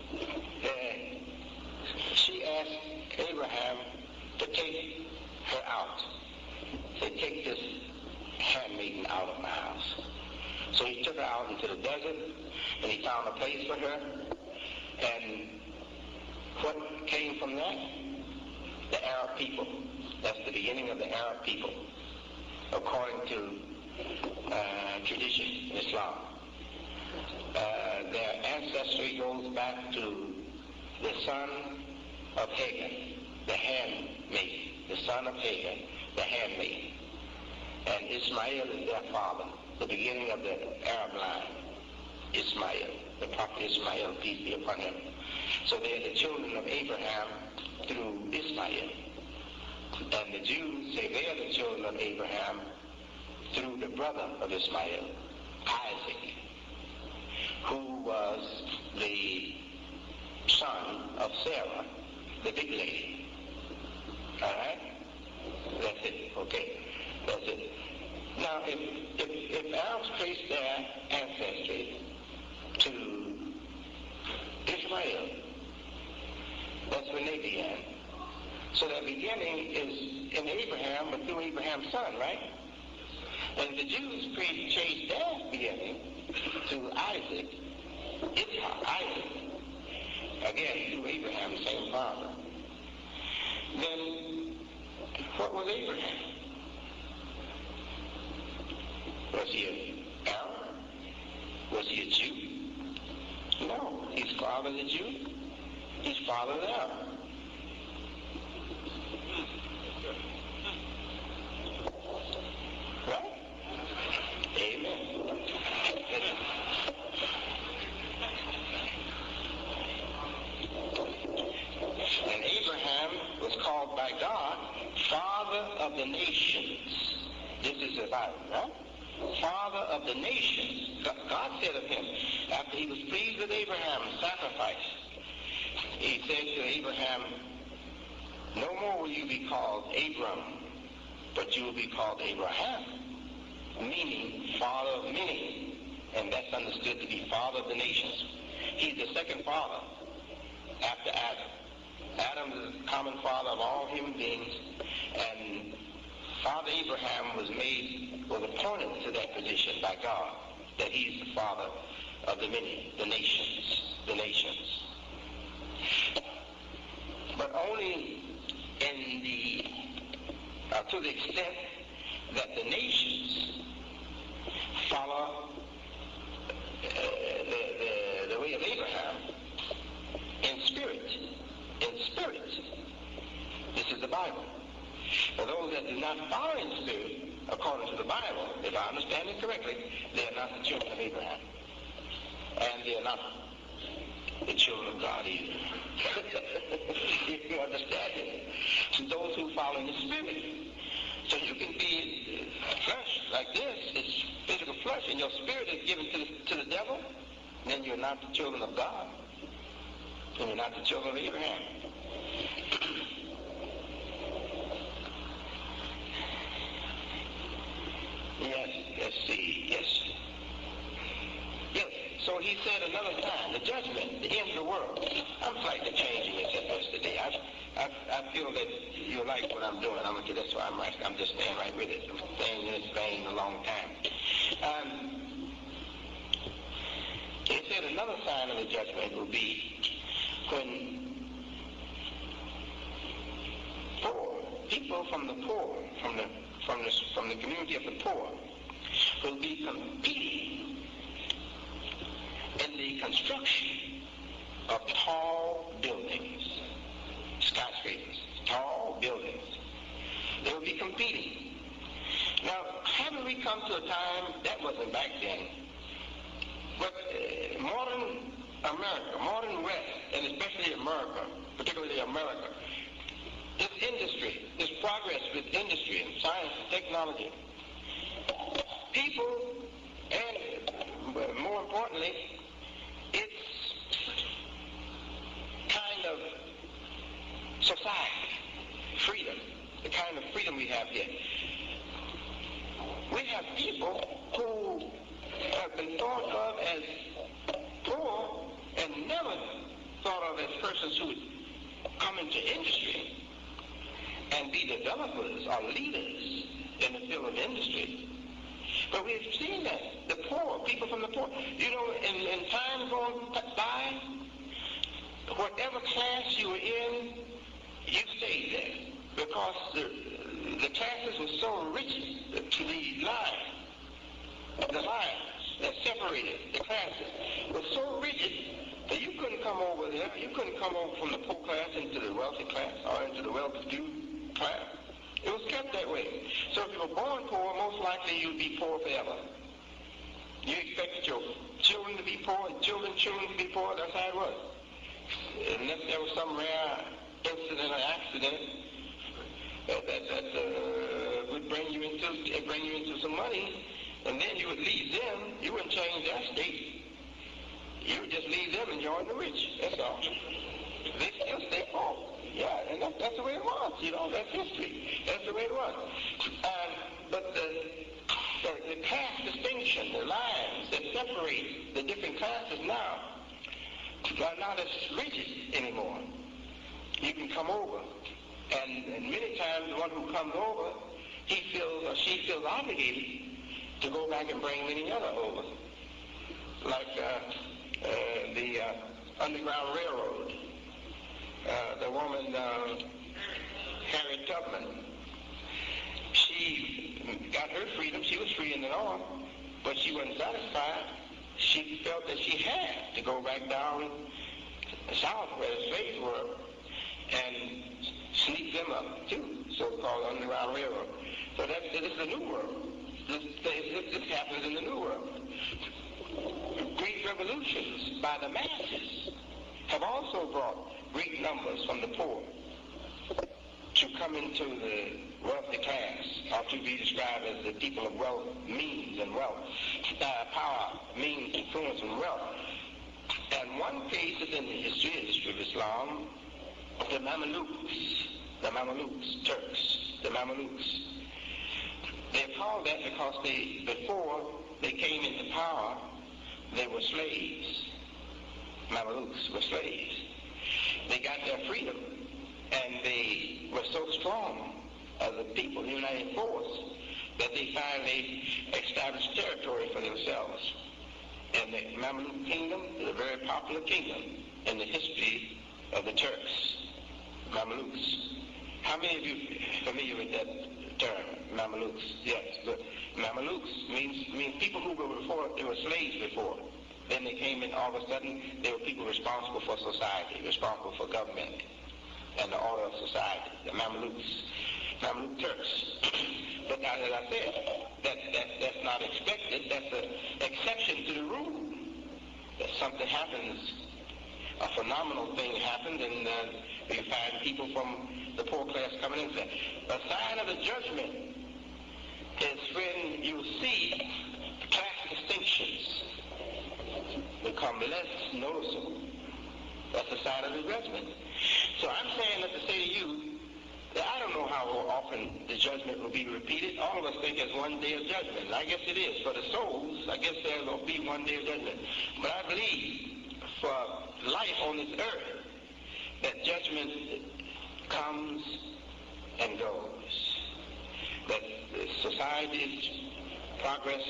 uh, she asked Abraham to take her out. Say, take this handmaiden out of my house. So he took her out into the desert, and he found a place for her. And what came from that? The Arab people. That's the beginning of the Arab people, according to uh, tradition in Islam. Uh, their ancestry goes back to the son of Hagar, the handmaid, the son of Hagar, the handmaid. And Ismail is their father, the beginning of the Arab line. Ismail, the prophet Ismail, peace be upon him. So they are the children of Abraham through Ismail. And the Jews say they are the children of Abraham through the brother of Ismail, Isaac, who was the son of Sarah, the big lady. All right? That's it. Okay. That's it. Now, if, if, if Arabs trace their ancestry to Ishmael, that's when they began. So their beginning is in Abraham, but through Abraham's son, right? And the Jews trace their beginning to Isaac, Ishmael, Isaac, again through Abraham, the same father. Then, what was Abraham? Was he an Arab? Was he a Jew? No. His father the Jew. His father the Arab. Right? Amen. And Abraham was called by God Father of the Nations. This is the Bible, right? Father of the nations. God said of him, after he was pleased with Abraham's sacrifice, he said to Abraham, no more will you be called Abram, but you will be called Abraham, meaning father of many. And that's understood to be father of the nations. He's the second father after Adam. Adam is the common father of all human beings, and Father Abraham was made, was appointed to that position by God, that he's the father of the many, the nations, the nations. But only in the, uh, to the extent that the nations follow uh, the, the, the way of Abraham in spirit, in spirit. This is the Bible. For those that do not follow in spirit, according to the Bible, if I understand it correctly, they are not the children of Abraham. And they are not the children of God either. If you understand it. To those who follow in the spirit. So you can be flesh like this, it's physical flesh, and your spirit is given to the, to the devil, then you're not the children of God. And you're not the children of Abraham. Yes, let's see, yes. Yes, so he said another time, the judgment, the end of the world. I'm slightly changing it since yesterday. I, I, I feel that you like what I'm doing. I'm gonna, that's why I'm, right, I'm just staying right with it. I'm staying in this vein a long time. Um, he said another sign of the judgment will be when poor, people from the poor, from the From the, from the community of the poor, will be competing in the construction of tall buildings, skyscrapers, tall buildings. They will be competing. Now, haven't we come to a time, that wasn't back then, but uh, modern America, modern West, and especially America, particularly America, this industry, this progress with industry and science and technology, people, and more importantly, it's kind of society, freedom, the kind of freedom we have here. We have people who have been thought of as poor and never thought of as persons who would come into industry and be developers or leaders in the field of industry. But we've seen that. The poor, people from the poor. You know, in, in time going by, whatever class you were in, you stayed there. Because the, the classes were so rigid, to the line, the lines that separated the classes was so rigid that you couldn't come over there, you couldn't come over from the poor class into the wealthy class or into the well-to-do class. It was kept that way. So if you were born poor, most likely you'd be poor forever. You expected your children to be poor and children's children to be poor. That's how it was. Unless there was some rare incident or accident that, that, that uh, would bring you into bring you into some money, and then you would leave them. You wouldn't change their state. You would just leave them and join the rich. That's all. They still stay poor. Yeah, and that, that's the way it was. You know, that's history. That's the way it was. Um, but the, the, the class distinction, the lines that separate the different classes now are not as rigid anymore. You can come over, and, and many times the one who comes over, he feels or she feels obligated to go back and bring many others over. Like uh, uh, the uh, Underground Railroad. Uh, the woman, uh, Harriet Tubman, she got her freedom. She was free in the north, but she wasn't satisfied. She felt that she had to go back down south where the slaves were and sneak them up too, so-called Underground Railroad. So that's, this is a new world. This, this, this happens in the new world. Great revolutions by the masses have also brought great numbers from the poor to come into the wealthy class, or to be described as the people of wealth, means and wealth, uh, power, means, influence, and wealth. And one case is in the history, the history of Islam, the Mamelukes, the Mamelukes, Turks, the Mamelukes. They're called that because they, before they came into power, they were slaves. Mamelukes were slaves. They got their freedom, and they were so strong as a people, the united force, that they finally established territory for themselves. And the Mameluke kingdom is a very popular kingdom in the history of the Turks, Mamelukes. How many of you are familiar with that term, Mamelukes? Yes, good. Mamelukes means, means people who were before, they were slaves before. Then they came in, all of a sudden, they were people responsible for society, responsible for government and the order of society, the Mamelukes, Mameluke Turks. But as I said, that, that, that's not expected. That's an exception to the rule. That something happens, a phenomenal thing happens, and uh, you find people from the poor class coming in and say, a sign of the judgment is when you see class distinctions become less noticeable. That's a sign of the judgment. So I'm saying that to say to you that I don't know how often the judgment will be repeated. All of us think there's one day of judgment. I guess it is. For the souls, I guess there will be one day of judgment. But I believe for life on this earth that judgment comes and goes. That society's progress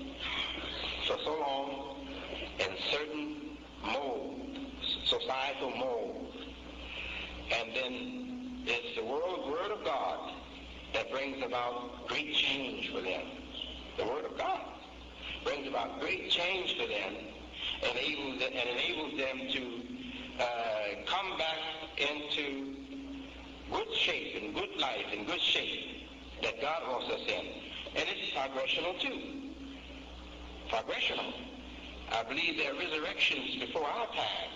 for so long in certain mold, societal mold, and then it's the word, word of God that brings about great change for them. The word of God brings about great change for them and enables, and enables them to uh, come back into good shape and good life and good shape that God wants us in. And it's progressional too. Progressional. I believe there are resurrections before our time.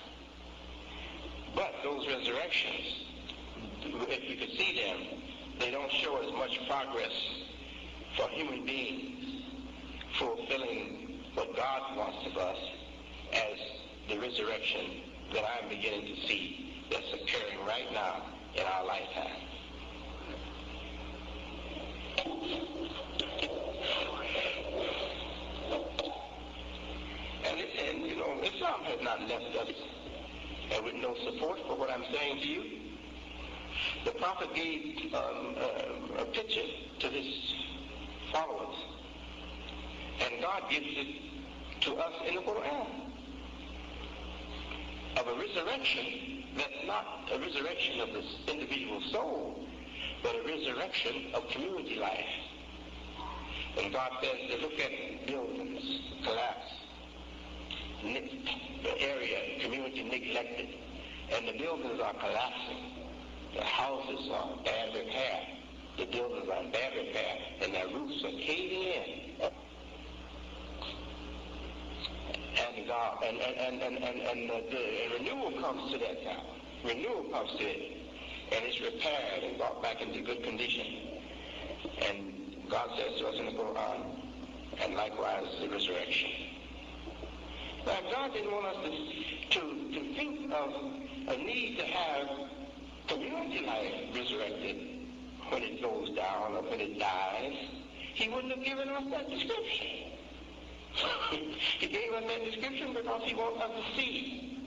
But those resurrections, if you could see them, they don't show as much progress for human beings fulfilling what God wants of us as the resurrection that I'm beginning to see that's occurring right now in our lifetime. And, it, and you know, Islam has not left us and with no support for what I'm saying to you. The Prophet gave um, uh, a picture to his followers And God gives it to us in the Quran of a resurrection that's not a resurrection of this individual soul, but a resurrection of community life. And God says to look at buildings collapse, the area, community neglected, and the buildings are collapsing. The houses are in bad repair. The buildings are in bad repair, and their roofs are caving in. And God, and and and and, and the, the renewal comes to that town. Renewal comes to it, and it's repaired and brought back into good condition. And God says to us in the Quran, and likewise the resurrection. Now, God didn't want us to, to, to think of a need to have community life resurrected when it goes down or when it dies. He wouldn't have given us that description. He gave us that description because he wants us to see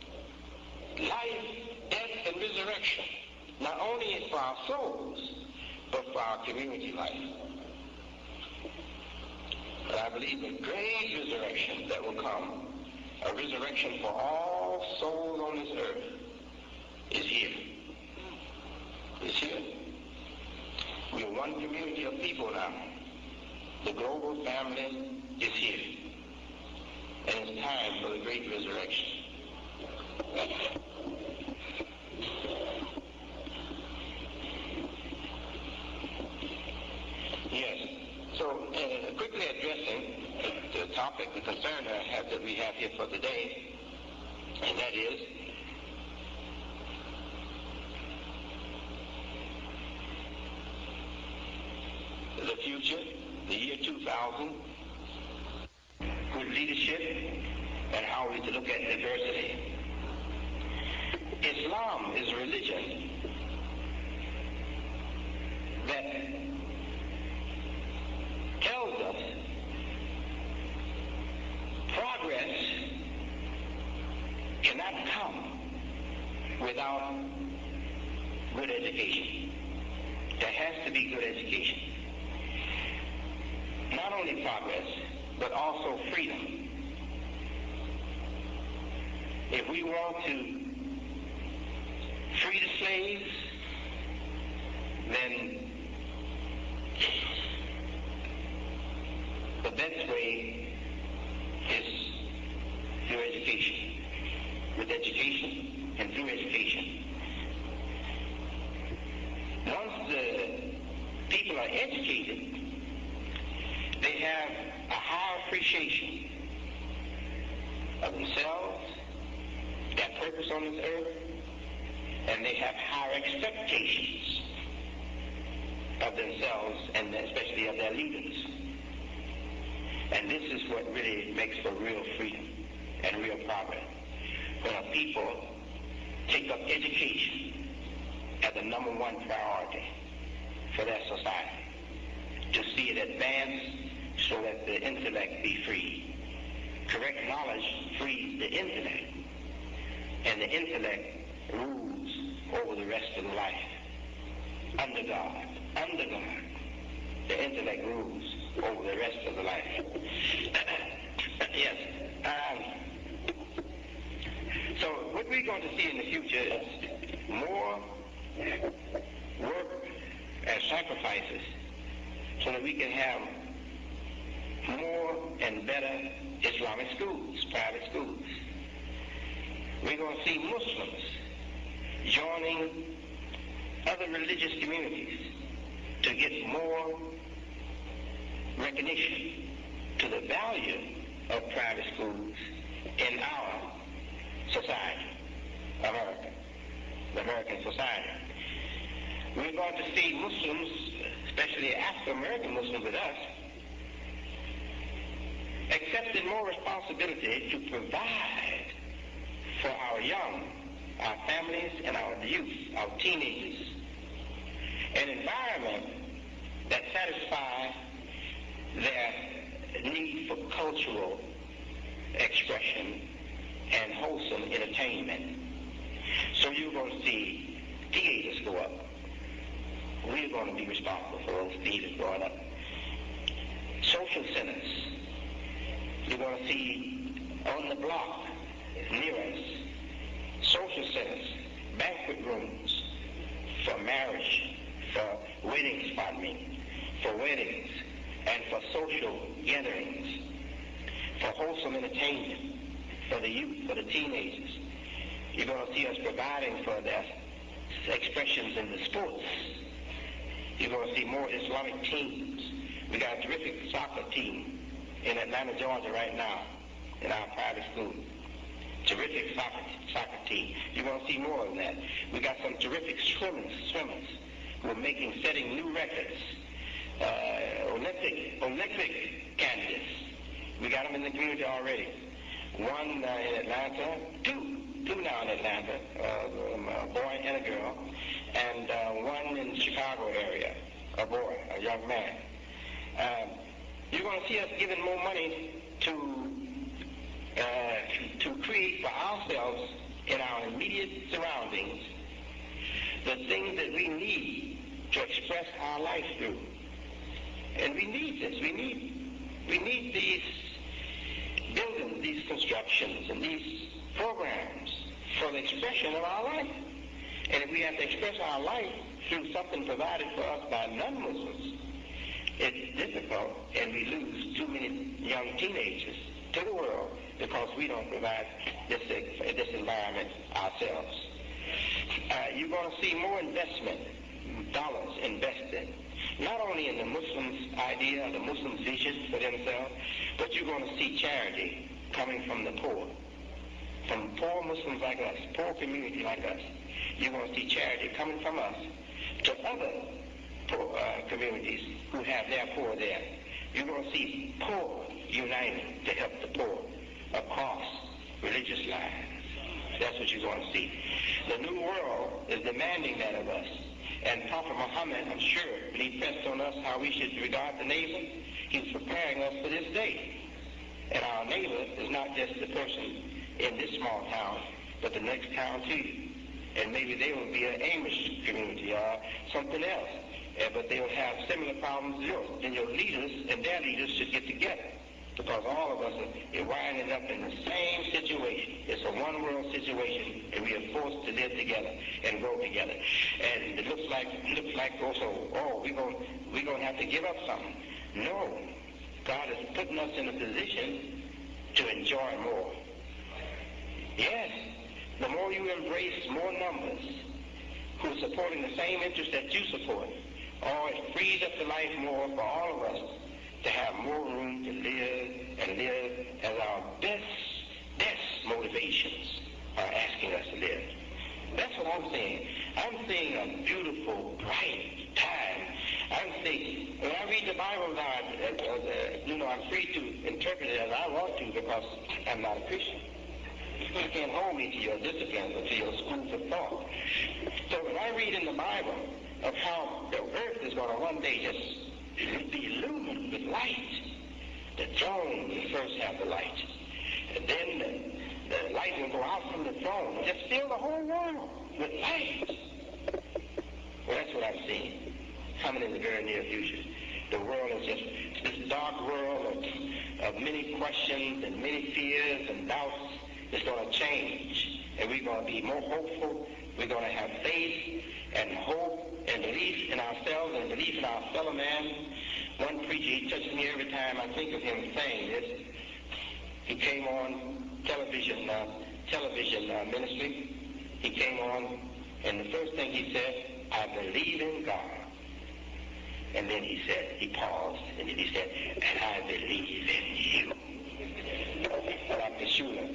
life, death, and resurrection, not only for our souls, but for our community life. But I believe the great resurrection that will come, a resurrection for all souls on this earth, is here. Is here. We are one community of people now. The global family is here. And it's time for the great resurrection. Yes. So, uh, quickly addressing the, the topic, the concern I have that we have here for today, and that is the future, the year two thousand, good leadership, and how we to look at diversity. Islam is a religion that tells us progress cannot come without good education. There has to be good education. Not only progress, but also freedom. If we want to free the slaves, then the best way is through education. With education and through education. Once the people are educated, they have a higher appreciation of themselves, their purpose on this earth, and they have higher expectations of themselves and especially of their leaders. And this is what really makes for real freedom and real progress. When a people take up education as the number one priority for their society, to see it advance so that the intellect be free. Correct knowledge frees the intellect, and the intellect rules over the rest of the life. Under God, under God, the intellect rules over the rest of the life. Yes. Um, so what we're going to see in the future is more work and sacrifices so that we can have more and better Islamic schools, private schools. We're going to see Muslims joining other religious communities to get more recognition to the value of private schools in our society, America, the American society. We're going to see Muslims, especially African-American Muslims with us, accepting more responsibility to provide for our young, our families, and our youth, our teenagers, an environment that satisfies their need for cultural expression and wholesome entertainment. So you're going to see teenagers go up. We're going to be responsible for those teenagers growing up. Social centers You're going to see on the block near us social centers, banquet rooms for marriage, for weddings, pardon me, for weddings, and for social gatherings, for wholesome entertainment, for the youth, for the teenagers. You're going to see us providing for their expressions in the sports. You're going to see more Islamic teams. We got a terrific soccer team in Atlanta, Georgia right now in our private school. Terrific soccer, soccer team. You're going to see more of that. We got some terrific swimmers, swimmers who are making, setting new records. Uh, Olympic, Olympic candidates. We got them in the community already. One uh, in Atlanta, two, two now in Atlanta, uh, a boy and a girl, and uh, one in the Chicago area, a boy, a young man. Um, you're going to see us giving more money to uh, to create for ourselves in our immediate surroundings the things that we need to express our life through. And we need this. We need we need these buildings, these constructions, and these programs for the expression of our life. And if we have to express our life through something provided for us by non-Muslims, it's difficult, and we lose too many young teenagers to the world because we don't provide this, this environment ourselves. Uh, you're going to see more investment, dollars invested, not only in the Muslims' idea, the Muslims' vision for themselves, but you're going to see charity coming from the poor, from poor Muslims like us, poor community like us. You're going to see charity coming from us to other poor uh, communities who have their poor there. You're going to see poor uniting to help the poor across religious lines. That's what you're going to see. The new world is demanding that of us. And Prophet Muhammad, I'm sure, when he pressed on us how we should regard the neighbor, he's preparing us for this day. And our neighbor is not just the person in this small town, but the next town to you. And maybe they will be an Amish community or something else. Uh, but they will have similar problems as yours. And your leaders and their leaders should get together, because all of us are winding up in the same situation. It's a one-world situation, and we are forced to live together and grow together. And it looks like, looks like also, oh, we're going we're going to have to give up something. No. God is putting us in a position to enjoy more. Yes. The more you embrace more numbers who are supporting the same interests that you support, oh, it frees up the life more for all of us to have more room to live and live as our best, best motivations are asking us to live. That's what I'm saying. I'm seeing a beautiful, bright time. I'm seeing, when I read the Bible now, uh, uh, you know, I'm free to interpret it as I want to because I'm not a Christian. You can't hold me to your disciplines or to your schools of thought. So when I read in the Bible of how the earth is going to one day just be illumined with light, the throne will first have the light. And then the, the light will go out from the throne and just fill the whole world with light. Well, that's what I'm seeing coming in the very near future. The world is just this dark world of, of many questions and many fears and doubts. It's going to change, and we're going to be more hopeful. We're going to have faith and hope and belief in ourselves and belief in our fellow man. One preacher, he touches me every time I think of him saying this. He came on television, uh, television uh, ministry. He came on, and the first thing he said, I believe in God. And then he said, he paused, and then he said, and I believe in you. Doctor Schuler.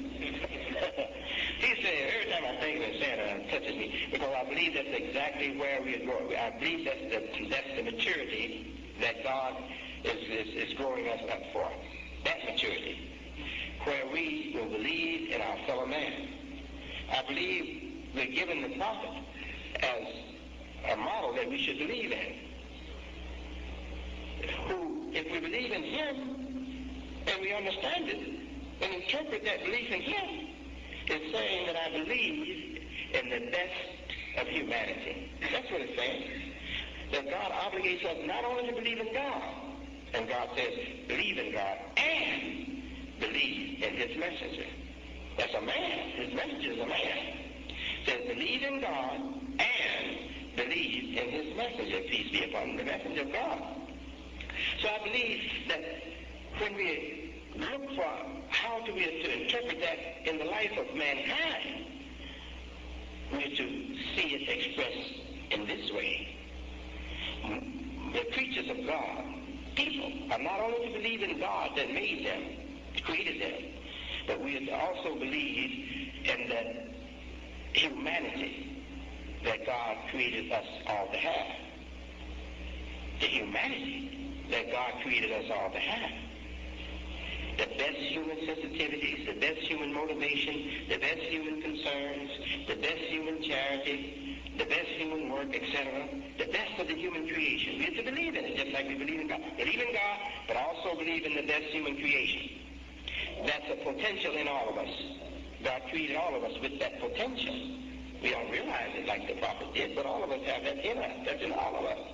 He said, every time I think of it, Santa, it touches me, because I believe that's exactly where we are going. I believe that's the, that's the maturity that God is, is, is growing us up for. That maturity, where we will believe in our fellow man. I believe we're given the prophet as a model that we should believe in. Who, if we believe in him, and we understand it, and interpret that belief in him, is saying that I believe in the best of humanity. That's what it's saying. That God obligates us not only to believe in God, and God says, believe in God, and believe in his messenger. That's a man. His messenger is a man. It says, believe in God and believe in his messenger. Peace be upon the messenger of God. So I believe that when we look for how do we to interpret that in the life of mankind, we are to see it expressed in this way. The creatures of God, people, are not only to believe in God that made them, created them, but we are to also believe in the humanity that God created us all to have. The humanity that God created us all to have. The best human sensitivities, the best human motivation, the best human concerns, the best human charity, the best human work, et cetera. The best of the human creation. We have to believe in it, just like we believe in God. Believe in God, but also believe in the best human creation. That's a potential in all of us. God created all of us with that potential. We don't realize it like the prophet did, but all of us have that in us. That's in all of us.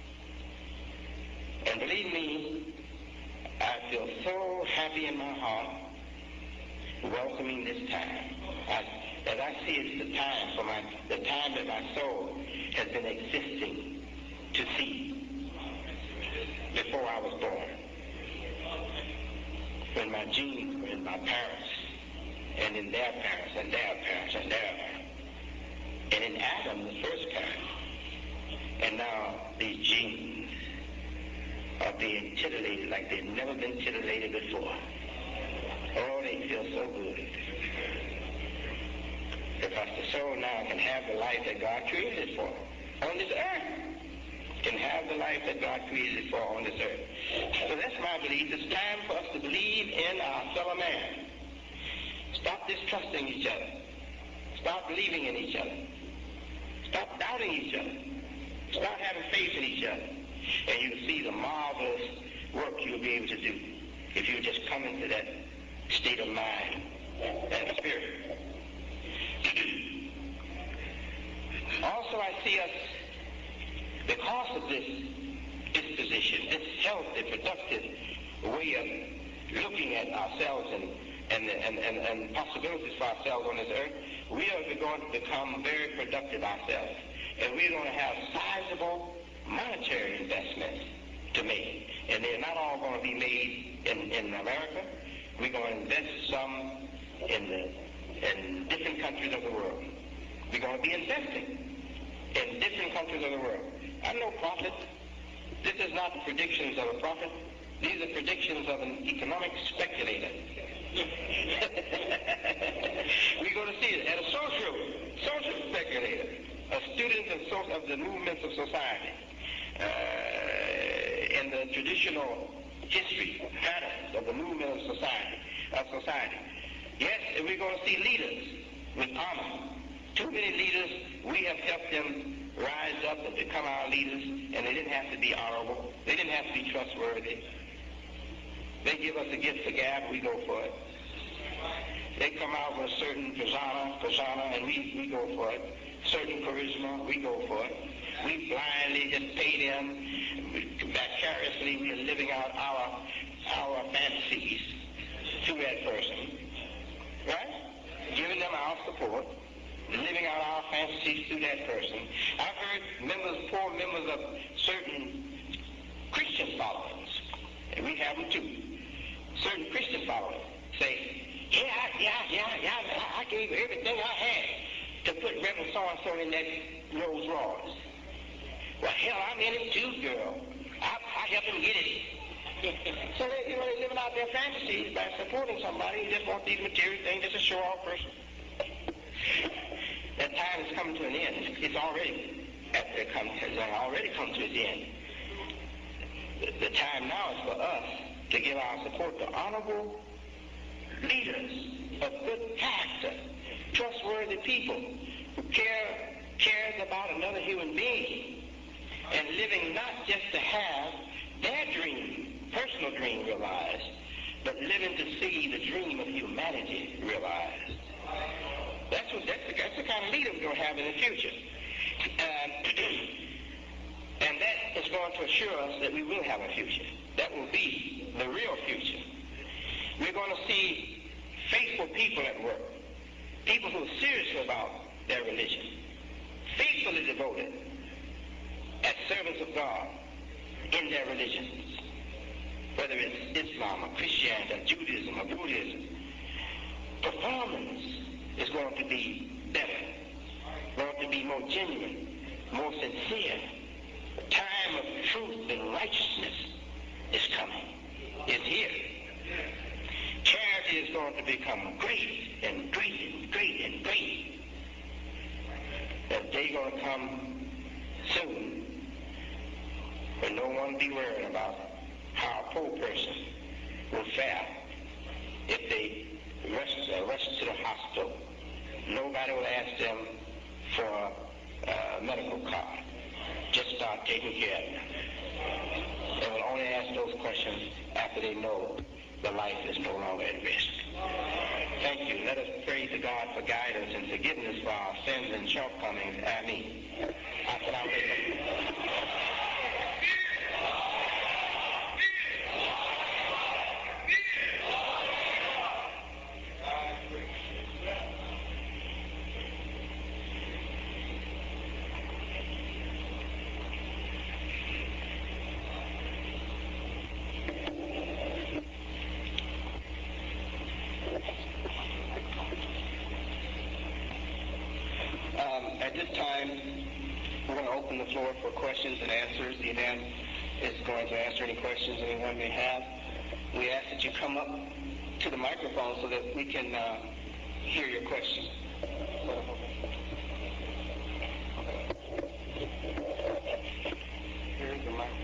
And believe me, I feel so happy in my heart welcoming this time. I, as I see it's the time for my, the time that my soul has been existing to see before I was born. When my genes were in my parents, and in their parents, and their parents, and their parents. And in Adam, the first parent. And now these genes are being titillated like they've never been titillated before. Oh, they feel so good. Because the soul now can have the life that God created it for on this earth. Can have the life that God created it for on this earth. So that's my belief. It's time for us to believe in our fellow man. Stop distrusting each other. Stop believing in each other. Stop doubting each other. Start having faith in each other. And you'll see the marvelous work you'll be able to do if you just come into that state of mind and spirit. Also, I see us, because of this disposition, this healthy, productive way of looking at ourselves and, and, and, and, and possibilities for ourselves on this earth, we are going to become very productive ourselves. And we're going to have sizable monetary investments to make. And they're not all going to be made in, in America. We're going to invest some in, the, in different countries of the world. We're going to be investing in different countries of the world. I'm no prophet. This is not the predictions of a prophet. These are predictions of an economic speculator. We're going to see it as a social, social speculator, a student of, so, of the movements of society, uh, in the traditional history patterns of the movement of society. Of society. Yes, and we're going to see leaders with honor. Too many leaders, we have helped them rise up and become our leaders, and they didn't have to be honorable. They didn't have to be trustworthy. They give us a gift of gab, we go for it. They come out with a certain persona, persona, and we, we go for it. Certain charisma, we go for it. We blindly just pay them. Vicariously, we are living out our, our fantasies to that person. Right? Giving them our support. Living out our fantasies through that person. I've heard members, poor members of certain Christian followings, and we have them too, certain Christian followings say, yeah, yeah, yeah, yeah, I, I gave everything I had to put Reverend so-and-so in that Rolls Royce. Well, hell, I'm in it too, girl. I, I helped them get it. So they, you know, they're living out their fantasies by supporting somebody who just wants these material things, just a show-off person. That time is coming to an end. It's already after it comes, has already come to its end. The, the time now is for us to give our support to honorable leaders of good character, trustworthy people who care cares about another human being and living not just to have their dream, personal dream realized, but living to see the dream of humanity realized. That's what that's the, that's the kind of leader we're going to have in the future. Um, and that is going to assure us that we will have a future. That will be the real future. We're going to see faithful people at work, people who are serious about their religion, faithfully devoted as servants of God in their religions, whether it's Islam or Christianity or Judaism or Buddhism. Performance is going to be better, going to be more genuine, more sincere. The time of truth and righteousness is coming. It's here. Charity is going to become great and great and great and great. That day going to come soon when no one be worried about how a poor person will fare if they rush, uh, rush to the hospital. Nobody will ask them for a medical card. Just start taking care of them. They will only ask those questions after they know the life is no longer at risk. Thank you. Let us pray to God for guidance and forgiveness for our sins and shortcomings. Ameen. As-salamu alaykum. At this time, we're going to open the floor for questions and answers. The imam is going to answer any questions anyone may have. We ask that you come up to the microphone so that we can uh, hear your question. Here's the mic.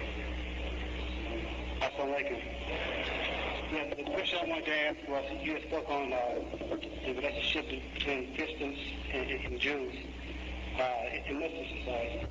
Assalamu alaikum. Yeah, the question I wanted to ask was, you had spoke on uh, the relationship between Christians and, and Jews uh, in Muslim society.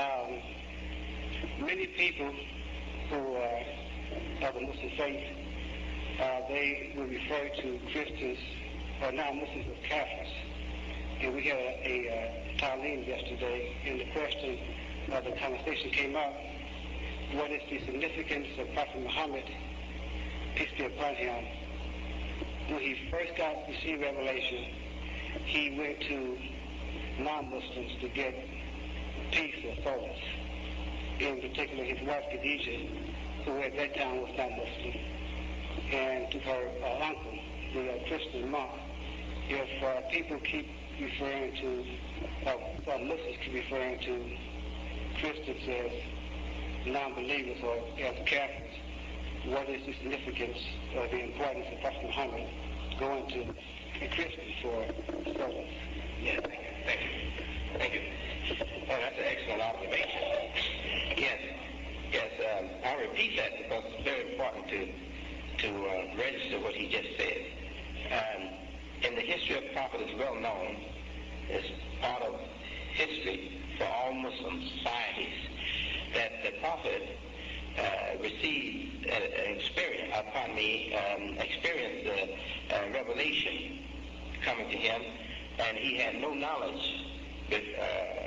Um, many people who uh, are the Muslim faith, uh, they will refer to Christians or non-Muslims as Kafirs. And we had a, a uh, Ta'aleem yesterday, and the question of the conversation came up, what is the significance of Prophet Muhammad, peace be upon him? When he first got received revelation, he went to non-Muslims to get peace or solace. In particular, his wife Khadijah, who at that time was not Muslim, and to her uh, uncle, the uh, Christian monk. If uh, people keep referring to, uh, well, Muslims keep referring to Christians as non-believers or as Catholics, what is the significance or the importance of Prophet Muhammad going to a Christian for solace? Yes, thank you. Thank you. Oh, that's an excellent observation. Yes, yes, um, I'll repeat that because it's very important to, to uh, register what he just said. Um, in the history of the Prophet, it's well known, it's part of history for all Muslim societies, that the Prophet uh, received uh, an experience, uh, pardon me, um, experienced uh, uh, revelation coming to him, and he had no knowledge with, uh,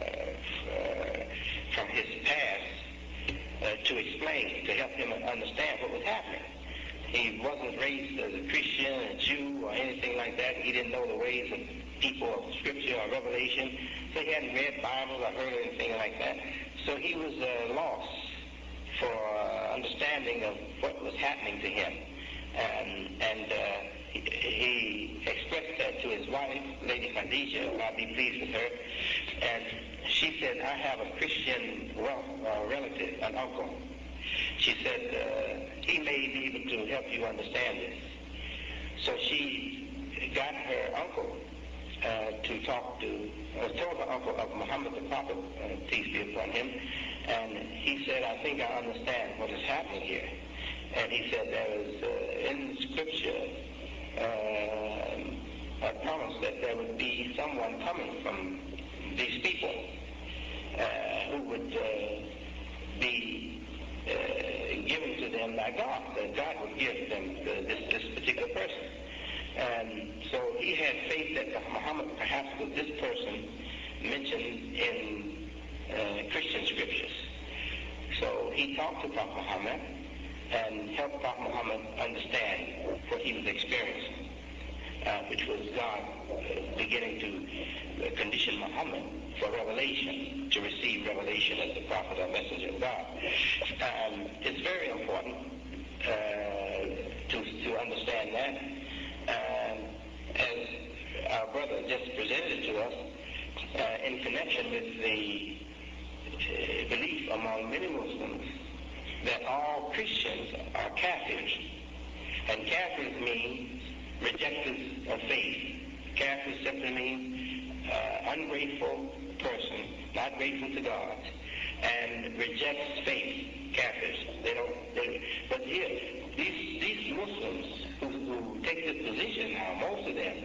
uh, from his past uh, to explain, to help him understand what was happening. He wasn't raised as a Christian, a Jew, or anything like that. He didn't know the ways of people of Scripture or Revelation, so he hadn't read Bibles or heard anything like that. So he was uh, lost for uh, understanding of what was happening to him. Um, and uh, he, he expressed that to his wife, Lady Khadijah, and I'll be pleased with her. And she said, I have a Christian well, uh, relative, an uncle. She said, uh, he may be able to help you understand this. So she got her uncle uh, to talk to, uh, told her uncle of Muhammad the Prophet, uh, peace be upon him, and he said, I think I understand what is happening here. And he said there is uh, in Scripture uh, a promise that there would be someone coming from these people uh, who would uh, be Uh, given to them by God, that God would give them uh, this, this particular person. And so he had faith that Muhammad perhaps was this person mentioned in uh, Christian scriptures. So he talked to Prophet Muhammad, and help Prophet Muhammad understand what he was experiencing, uh, which was God uh, beginning to uh, condition Muhammad for revelation, to receive revelation as the prophet or messenger of God. Um, it's very important uh, to, to understand that. Um, as our brother just presented it to us, uh, in connection with the uh, belief among many Muslims that all Christians are Kafirs. And Kafirs means rejectors of faith. Kafirs simply means uh, ungrateful person, not grateful to God, and rejects faith. Kafirs. They don't. They, but here, these these Muslims who, who take this position now, most of them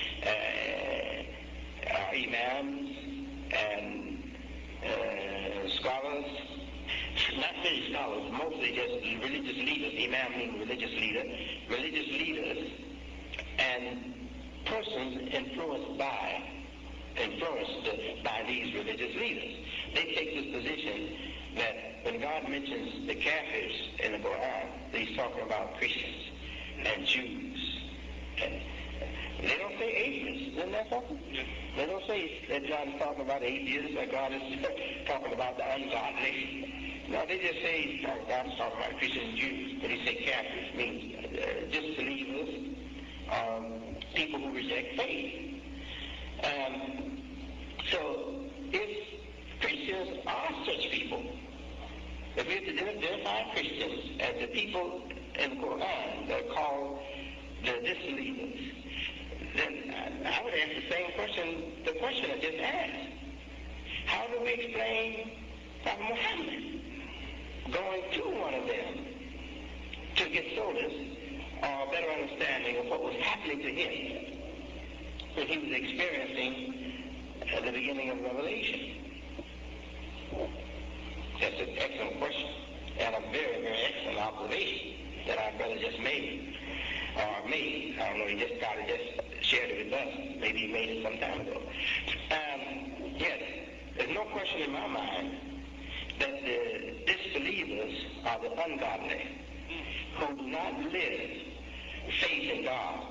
uh, are imams and uh, scholars. Not really scholars, mostly just religious leaders. Imam means religious leader. Religious leaders and persons influenced by, influenced by these religious leaders. They take this position that when God mentions the Kafirs in the Quran, he's talking about Christians and Jews. And they don't say atheists, isn't that something? Yeah. They don't say that God is talking about atheists or God is talking about the ungodly. No, they just say God is talking about Christians and Jews, but he say Catholics means uh, disbelievers, um, people who reject faith. Um, so if Christians are such people, if we have to identify Christians as the people in the Quran that are called the disbelievers, then I, I would ask the same question, the question I just asked. How do we explain Prophet Muhammad going to one of them to get solace or a better understanding of what was happening to him when he was experiencing uh, the beginning of Revelation? That's an excellent question and a very, very excellent observation that our brother just made. Or made, I don't know, he just probably just shared it with us. Maybe he made it some time ago. Um, yes, there's no question in my mind that the disbelievers are the ungodly who do not live faith in God.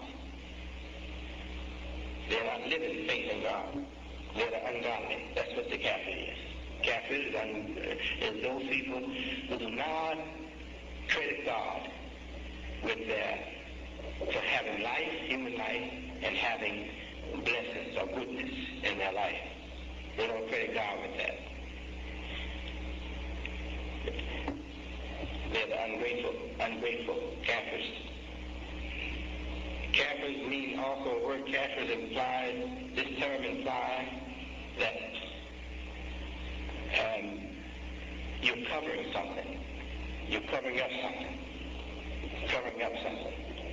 They're not living faith in God. They're the ungodly. That's what the kafir is. Kafir is, un, is those people who do not credit God with their, for having life, human life, and having blessings or goodness in their life. They don't credit God with that. They're the ungrateful, ungrateful Kafirs. Kafirs mean also, the word Kafirs implies, this term implies that um, you're covering something. You're covering up something. Covering up something.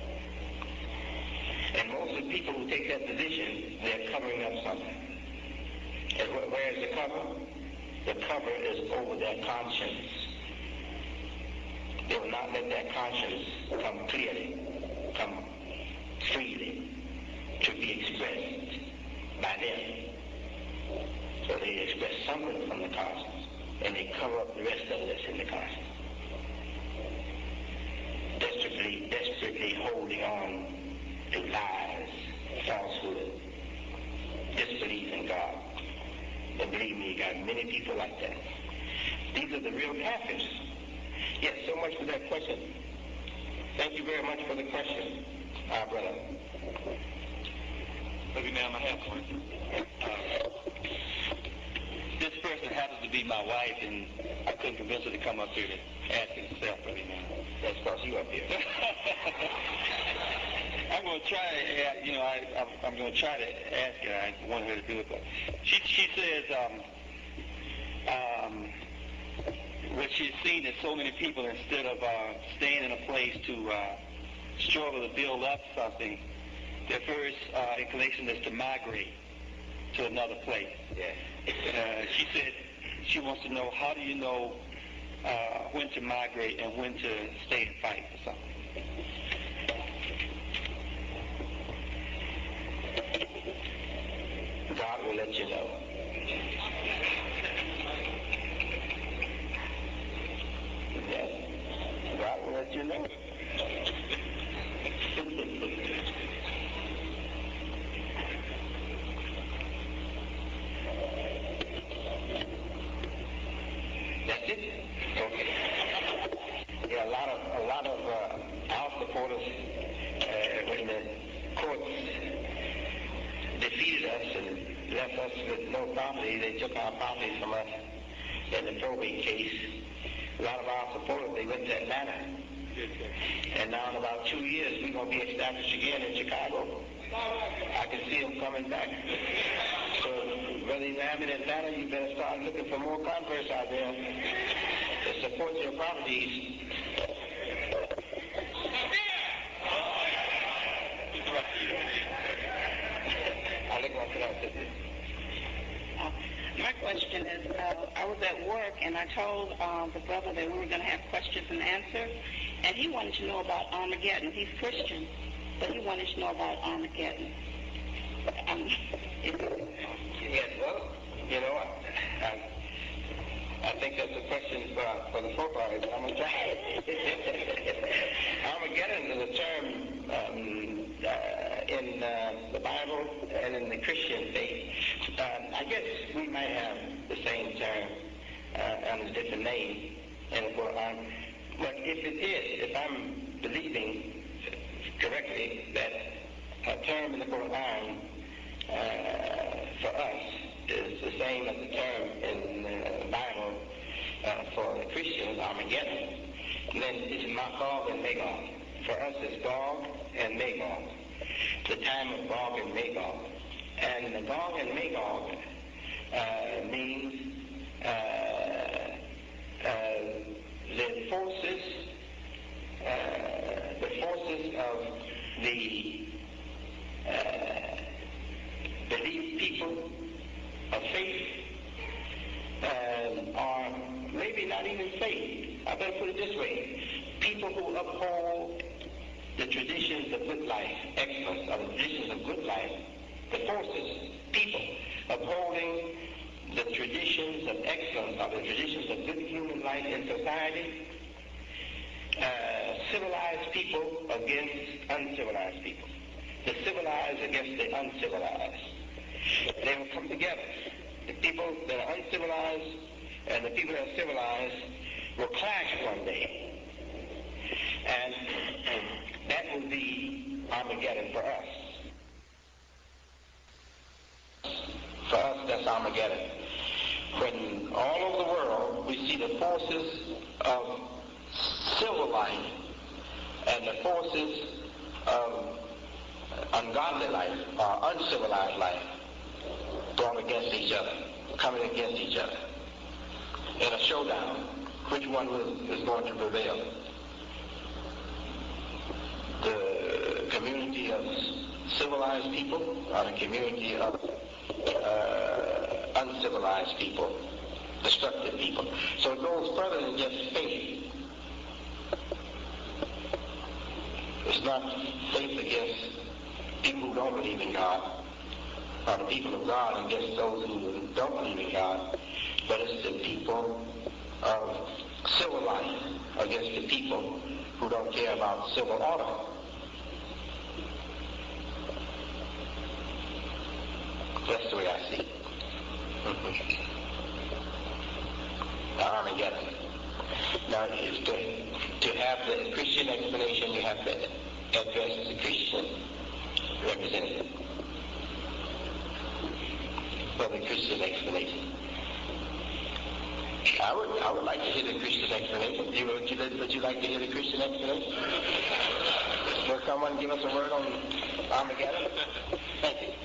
And most of the people who take that position, they're covering up something. And wh- where is the cover? The cover is over their conscience. They will not let their conscience come clearly, come freely, to be expressed by them. So they express something from the conscience, and they cover up the rest of it that's in the conscience. Desperately, desperately holding on to lies, falsehood, disbelief in God. And believe me, you got many people like that. These are the real Kafirs. Yes, so much for that question. Thank you very much for the question, our brother. Maybe now I have one. Uh, this person happens to be my wife, and I couldn't convince her to come up here to ask it herself, Brother Now. That's because you up here. I'm going to try to, you know, I, I, I'm going to try to ask her. I want her to do it, but she she says um, um, what she's seen is so many people, instead of uh, staying in a place to uh, struggle to build up something, their first uh, inclination is to migrate to another place. Yeah. Uh, she said she wants to know, how do you know uh, when to migrate and when to stay and fight for something? God will let you know. Yes. God will let uh, when the courts defeated us and left us with no property, they took our property from us in the probate case. A lot of our supporters, they went to Atlanta. And now in about two years, we're going to be established again in Chicago. I can see them coming back. So whether you have in Atlanta, you better start looking for more converts out there to support your properties. I look like that. Uh, my question is, uh, I was at work and I told uh, the brother that we were going to have questions and answers, and he wanted to know about Armageddon. He's Christian, but he wanted to know about Armageddon. Um, yes, well, you know, I, I think that's a question for, for the football. I'm going to try. Armageddon is a term um, uh, in uh, the Bible and in the Christian faith. Um, I guess we might have the same term uh, and a different name in the Quran. But if it is, if I'm believing correctly that a term in the Quran uh, for us is the same as the term in the Bible uh, for the Christians, Armageddon, then it's Magog and Magog. For us, it's Gog and Magog, the time of Gog and Magog. And the Gog and Magog uh, means uh, uh, the forces, uh, the forces of the uh, belief people of faith, uh, or maybe not even faith. I better put it this way: people who uphold the traditions of good life, excellence, or the traditions of good life. The forces, people upholding the traditions of excellence, or the traditions of good human life in society, uh, civilized people against uncivilized people, the civilized against the uncivilized. They will come together. The people that are uncivilized and the people that are civilized will clash one day. And that will be Armageddon for us. For us, that's Armageddon. When all over the world we see the forces of civil life and the forces of ungodly life or uncivilized life going against each other, coming against each other in a showdown, which one is going to prevail? The community of civilized people or the community of uh, uncivilized people, destructive people? So it goes further than just faith. It's not faith against people who don't believe in God, or the people of God against those who don't believe in God, but it's the people of civil life against the people who don't care about civil order. That's the way I see it. Mm-hmm. Armageddon. Now, to, to have the Christian explanation, you have to address the Christian representative for the Christian explanation. I would, I would like to hear the Christian explanation. You, would, you, would you like to hear the Christian explanation? Will someone give us a word on Armageddon? Thank you.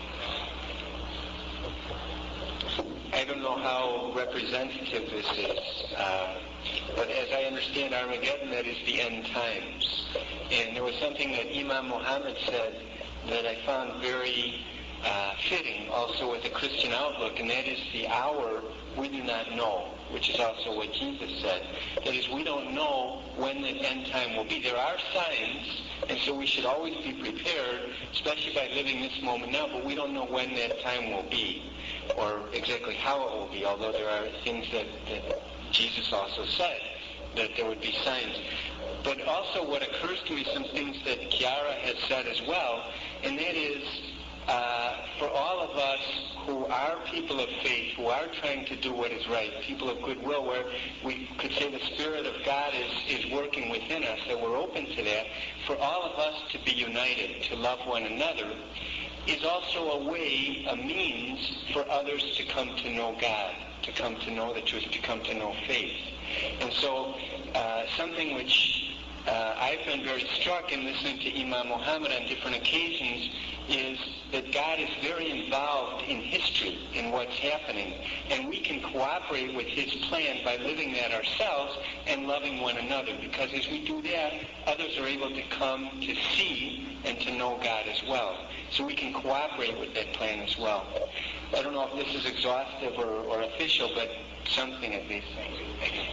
I don't know how representative this is, uh, but as I understand Armageddon, that is the end times. And there was something that Imam Muhammad said that I found very uh, fitting also with the Christian outlook, and that is the hour we do not know, which is also what Jesus said. That is, we don't know when the end time will be. There are signs, and so we should always be prepared, especially by living this moment now, but we don't know when that time will be, or exactly how it will be, although there are things that, that Jesus also said, that there would be signs. But also what occurs to me, some things that Chiara has said as well, and that is, uh, for all of us who are people of faith, who are trying to do what is right, people of goodwill, where we could say the Spirit of God is, is working within us, that we're open to that, for all of us to be united, to love one another, is also a way, a means for others to come to know God, to come to know the truth, to come to know faith. And so uh, something which uh, I've been very struck in listening to Imam Muhammad on different occasions is that God is very involved in history, in what's happening, and we can cooperate with his plan by living that ourselves and loving one another, because as we do that, others are able to come to see and to know God as well. So we can cooperate with that plan as well. I don't know if this is exhaustive or, or official, but something at least. Thank you.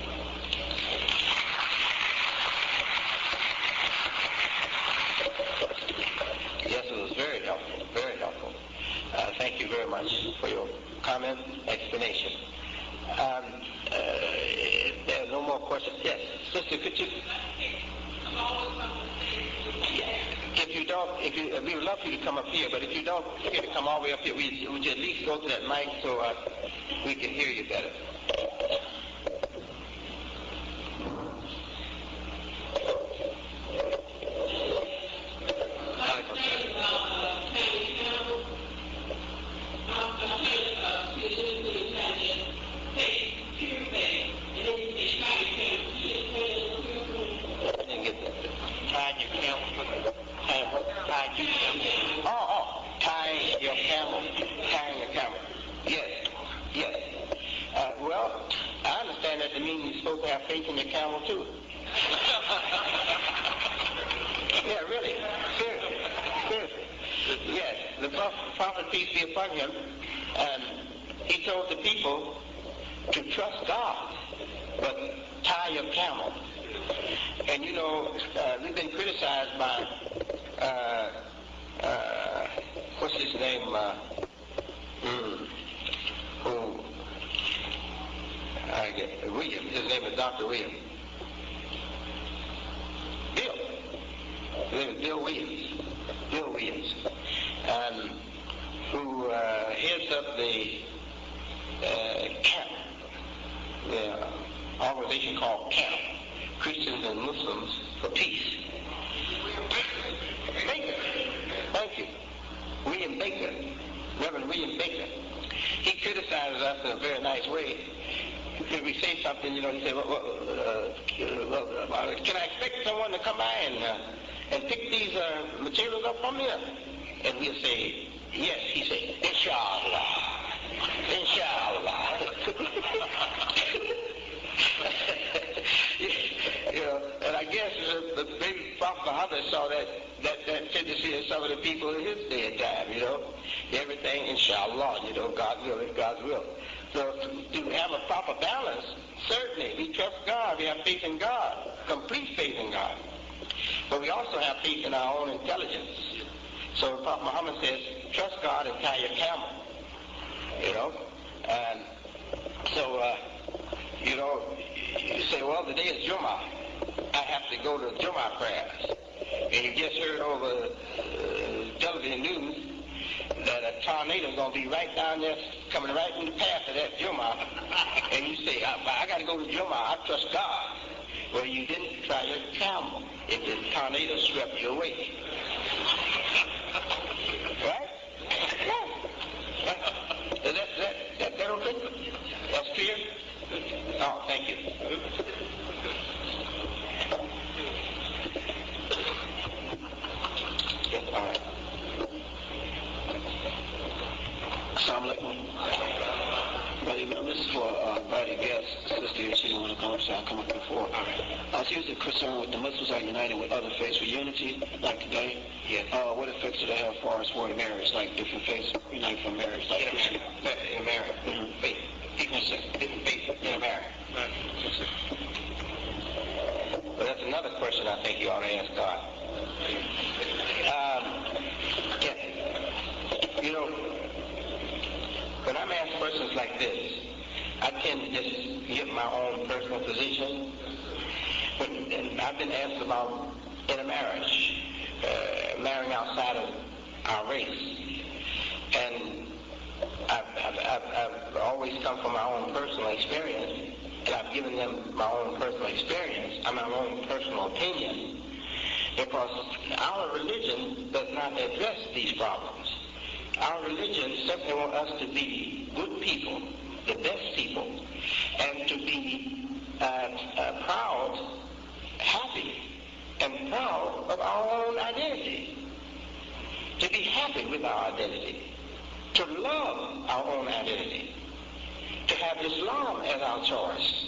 Yes, it was very helpful, very helpful. Uh, thank you very much for your comment, explanation. Um, uh, there are no more questions. Yes, sister, could you? If you don't, if you, we would love for you to come up here, but if you don't care to come all the way up here, we would you at least go to that mic so uh, we can hear you better. our race. And I've, I've, I've, I've always come from my own personal experience, and I've given them my own personal experience and my own personal opinion, because our religion does not address these problems. Our religion simply wants us to be good people, the best people, and to be uh, uh, proud, happy, and proud of our own identity. To be happy with our identity. To love our own identity. To have Islam as our choice.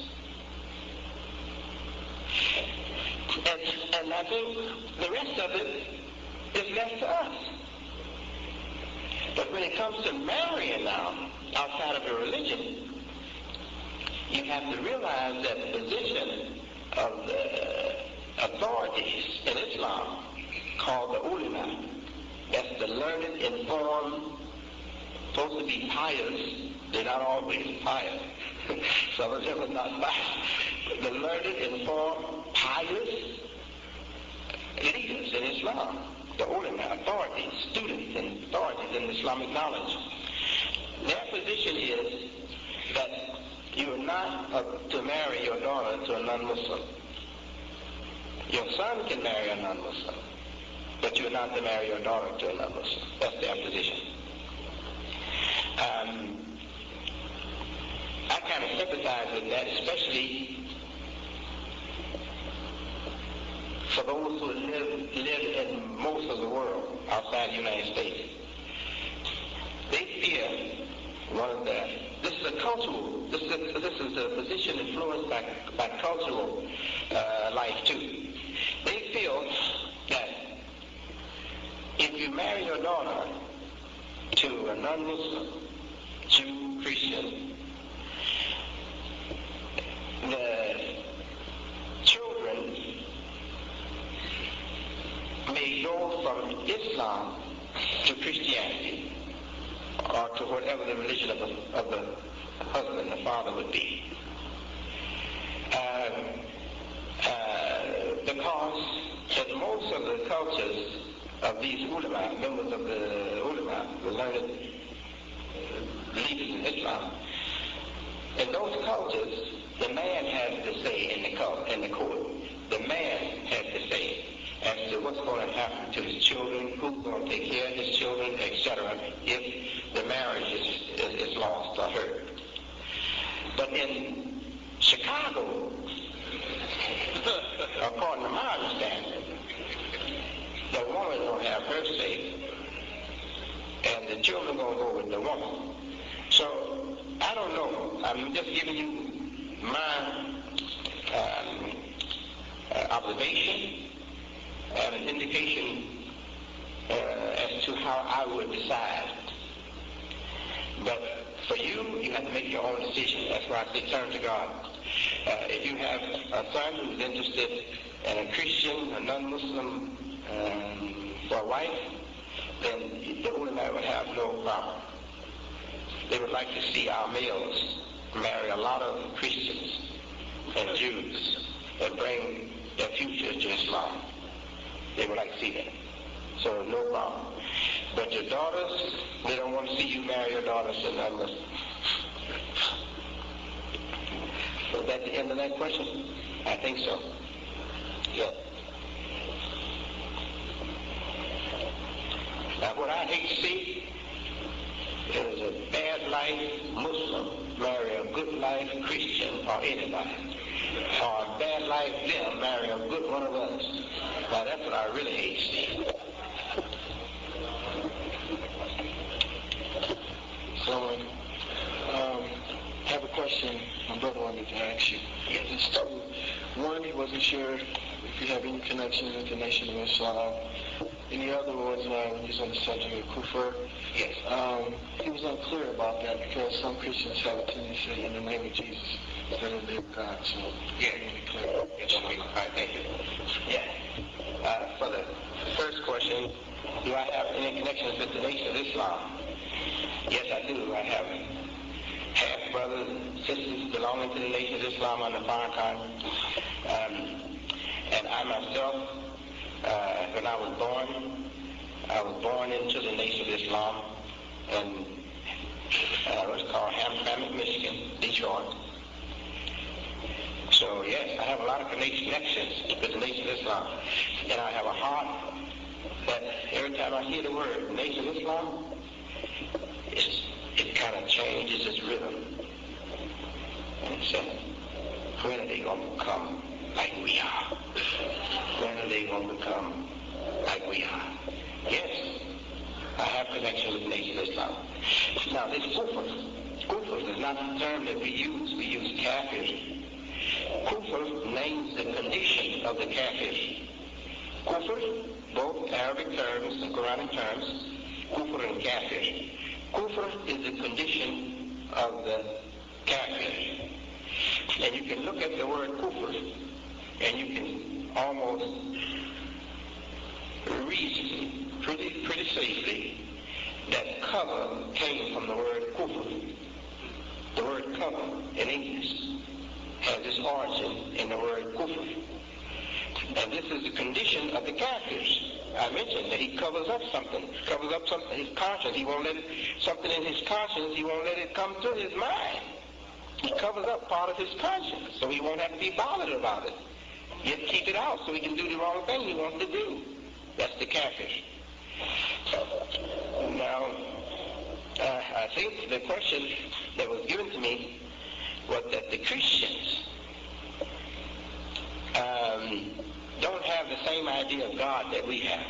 And, and I think the rest of it is left to us. But when it comes to marrying now, outside of your religion, you have to realize that the position of the authorities in Islam, called the ulama, that's the learned, informed, supposed to be pious. They're not always pious. Some of them are not pious. The learned, informed, pious leaders in Islam, the ulama, authorities, students and authorities in Islamic knowledge. Their position is that you are not uh, to marry your daughter to a non-Muslim. Your son can marry a non-Muslim, but you're not to marry your daughter to a non-Muslim. That's their position. Um, I kind of sympathize with that, especially for those who live, live in most of the world outside the United States. They fear one of the, this is a cultural, this is a, this is a position influenced by, by cultural uh, life too. They feel that if you marry your daughter to a non-Muslim, Jew, Christian, the children may go from Islam to Christianity, or to whatever the religion of the, of the husband, the father would be. Uh, uh, because in most of the cultures of these ulama, members of the ulama, the learned leaders in Islam, in those cultures, the man has to say in the court, in the court. The man has to say as to what's going to happen to his children, who's going to take care of his children, et cetera, if the marriage is, is, is lost or hurt. But in Chicago, according to my understanding, the woman will have her say, and the children will go with the woman. So, I don't know. I'm just giving you my um, uh, observation and an indication uh, as to how I would decide. But for you, you have to make your own decision. That's why I say turn to God. Uh, if you have a son who's interested in a Christian, a non-Muslim, um, for a wife, then the ulama would have no problem. They would like to see our males marry a lot of Christians and Jews and bring their future to Islam. They would like to see that. So no problem. But your daughters, they don't want to see you marry your daughters to non-Muslims. So that's the end of that question? I think so. Yeah. Now what I hate to see is a bad life Muslim marry a good life Christian or anybody. Or a bad life them marry a good one of us. Now that's what I really hate to see. So, um, I have a question my brother wanted to ask you. Yes. So, one, he wasn't sure if you have any connection with the Nation of Islam. And the other was uh, when he was on the subject of kufr. Yes. Um, he was unclear about that because some Christians have a tendency in the name of Jesus instead of the name of God. So, yeah, really clear. Yes, all right, thank you. Yeah. Uh, for the first question, do I have any connections with the Nation of Islam? Yes, I do. I have half brothers and sisters belonging to the Nation of Islam under Farrakhan. Um, and I myself, uh, when I was born, I was born into the Nation of Islam, and uh, it was called Hamtramck, Michigan, Detroit. So yes, I have a lot of connections with the Nation of Islam, and I have a heart that every time I hear the word Nation of Islam, it's, it kind of changes its rhythm. And it says, when are they going to become like we are? When are they going to become like we are? Yes, I have connection with the Nation of Islam. Now this kufr, kufr is not the term that we use. We use kafir. Kufr names the condition of the kafir. Kufr, both Arabic terms and Quranic terms, kufr and kafir. Kufr is the condition of the kafir. And you can look at the word kufr and you can almost reason pretty, pretty safely that cover came from the word kufr. The word cover in English has its origin in the word kufr. And this is the condition of the kafirs. I mentioned that he covers up something, covers up something, his conscience. He won't let it, something in his conscience, he won't let it come to his mind. He covers up part of his conscience, so he won't have to be bothered about it. Yet keep it out so he can do the wrong thing he wants to do. That's the kafir. Now, uh, I think the question that was given to me was that the Christians um, don't have the same idea of God that we have.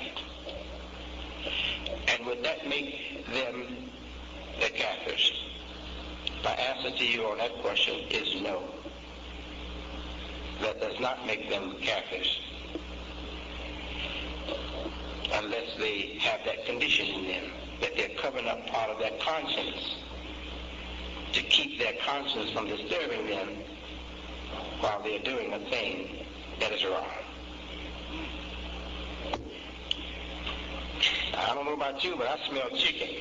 And would that make them the kafirs? My answer to you on that question is no. That does not make them kafirs. Unless they have that condition in them, that they're covering up part of their conscience to keep their conscience from disturbing them while they're doing a thing that is wrong. I don't know about you, but I smell chicken.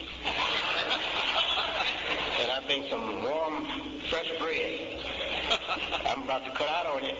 And I think some warm, fresh bread. I'm about to cut out on you.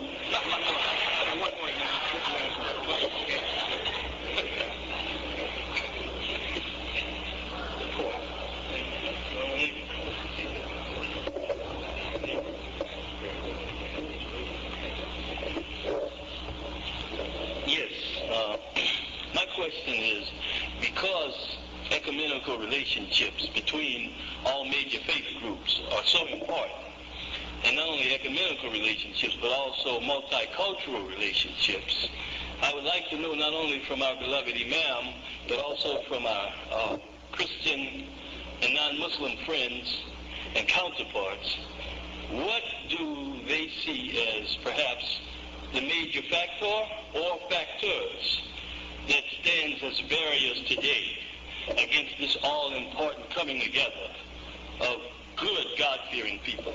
Yes, uh, my question is, because ecumenical relationships between all major faith groups are so important, and not only ecumenical relationships, but also multicultural relationships, I would like to know not only from our beloved Imam, but also from our uh, Christian and non-Muslim friends and counterparts, what do they see as perhaps the major factor or factors that stands as barriers today against this all-important coming together of good, God-fearing people?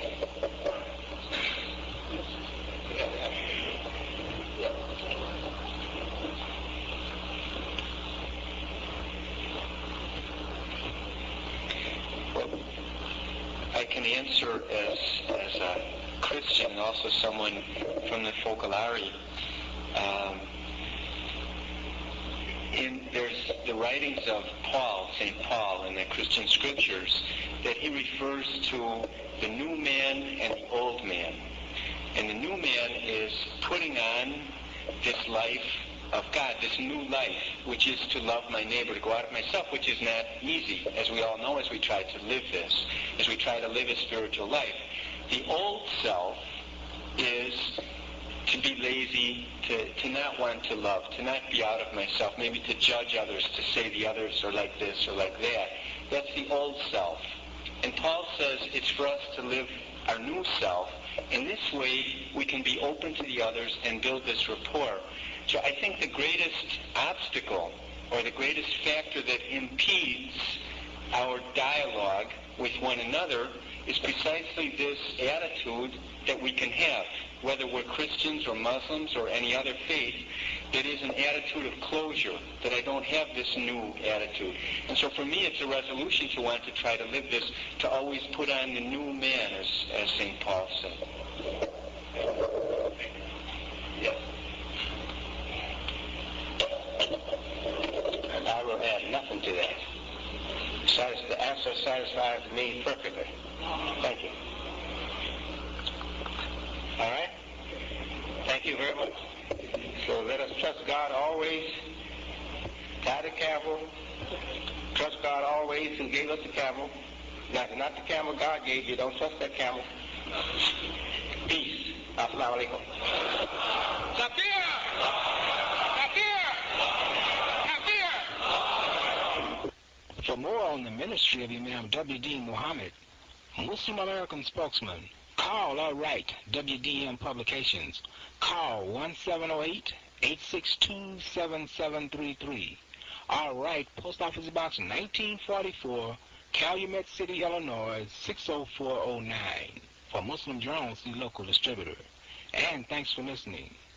I can answer as, as a Christian and also someone from the Focolare. Um, in, there's the writings of Paul, Saint Paul, in the Christian scriptures, that he refers to the new man and the old man. And the new man is putting on this life of God, this new life, which is to love my neighbor, to go out of myself, which is not easy, as we all know, as we try to live this, as we try to live a spiritual life. The old self is to be lazy, to, to not want to love, to not be out of myself, maybe to judge others, to say the others are like this or like that. That's the old self. And Paul says it's for us to live our new self. In this way, we can be open to the others and build this rapport. So I think the greatest obstacle or the greatest factor that impedes our dialogue with one another is precisely this attitude that we can have, whether we're Christians or Muslims or any other faith, that is an attitude of closure, that I don't have this new attitude. And so for me, it's a resolution to want to try to live this, to always put on the new man, as, as Saint Paul said. And I will add nothing to that. Satis- the answer satisfies me perfectly. Thank you. All right? Thank you very much. So let us trust God always. Tie the camel. Trust God always who gave us the camel. Now, if not the camel God gave you, don't trust that camel. Peace. Assalamu alaikum. Kafir! Kafir! Kafir! For more on the ministry of Imam W D Muhammad, Muslim American spokesman, call or write W D M Publications. Call one seven zero eight, eight six two, seven seven three three. Or write Post Office Box nineteen forty-four, Calumet City, Illinois, six oh four oh nine. For Muslim Drones, the local distributor. And thanks for listening.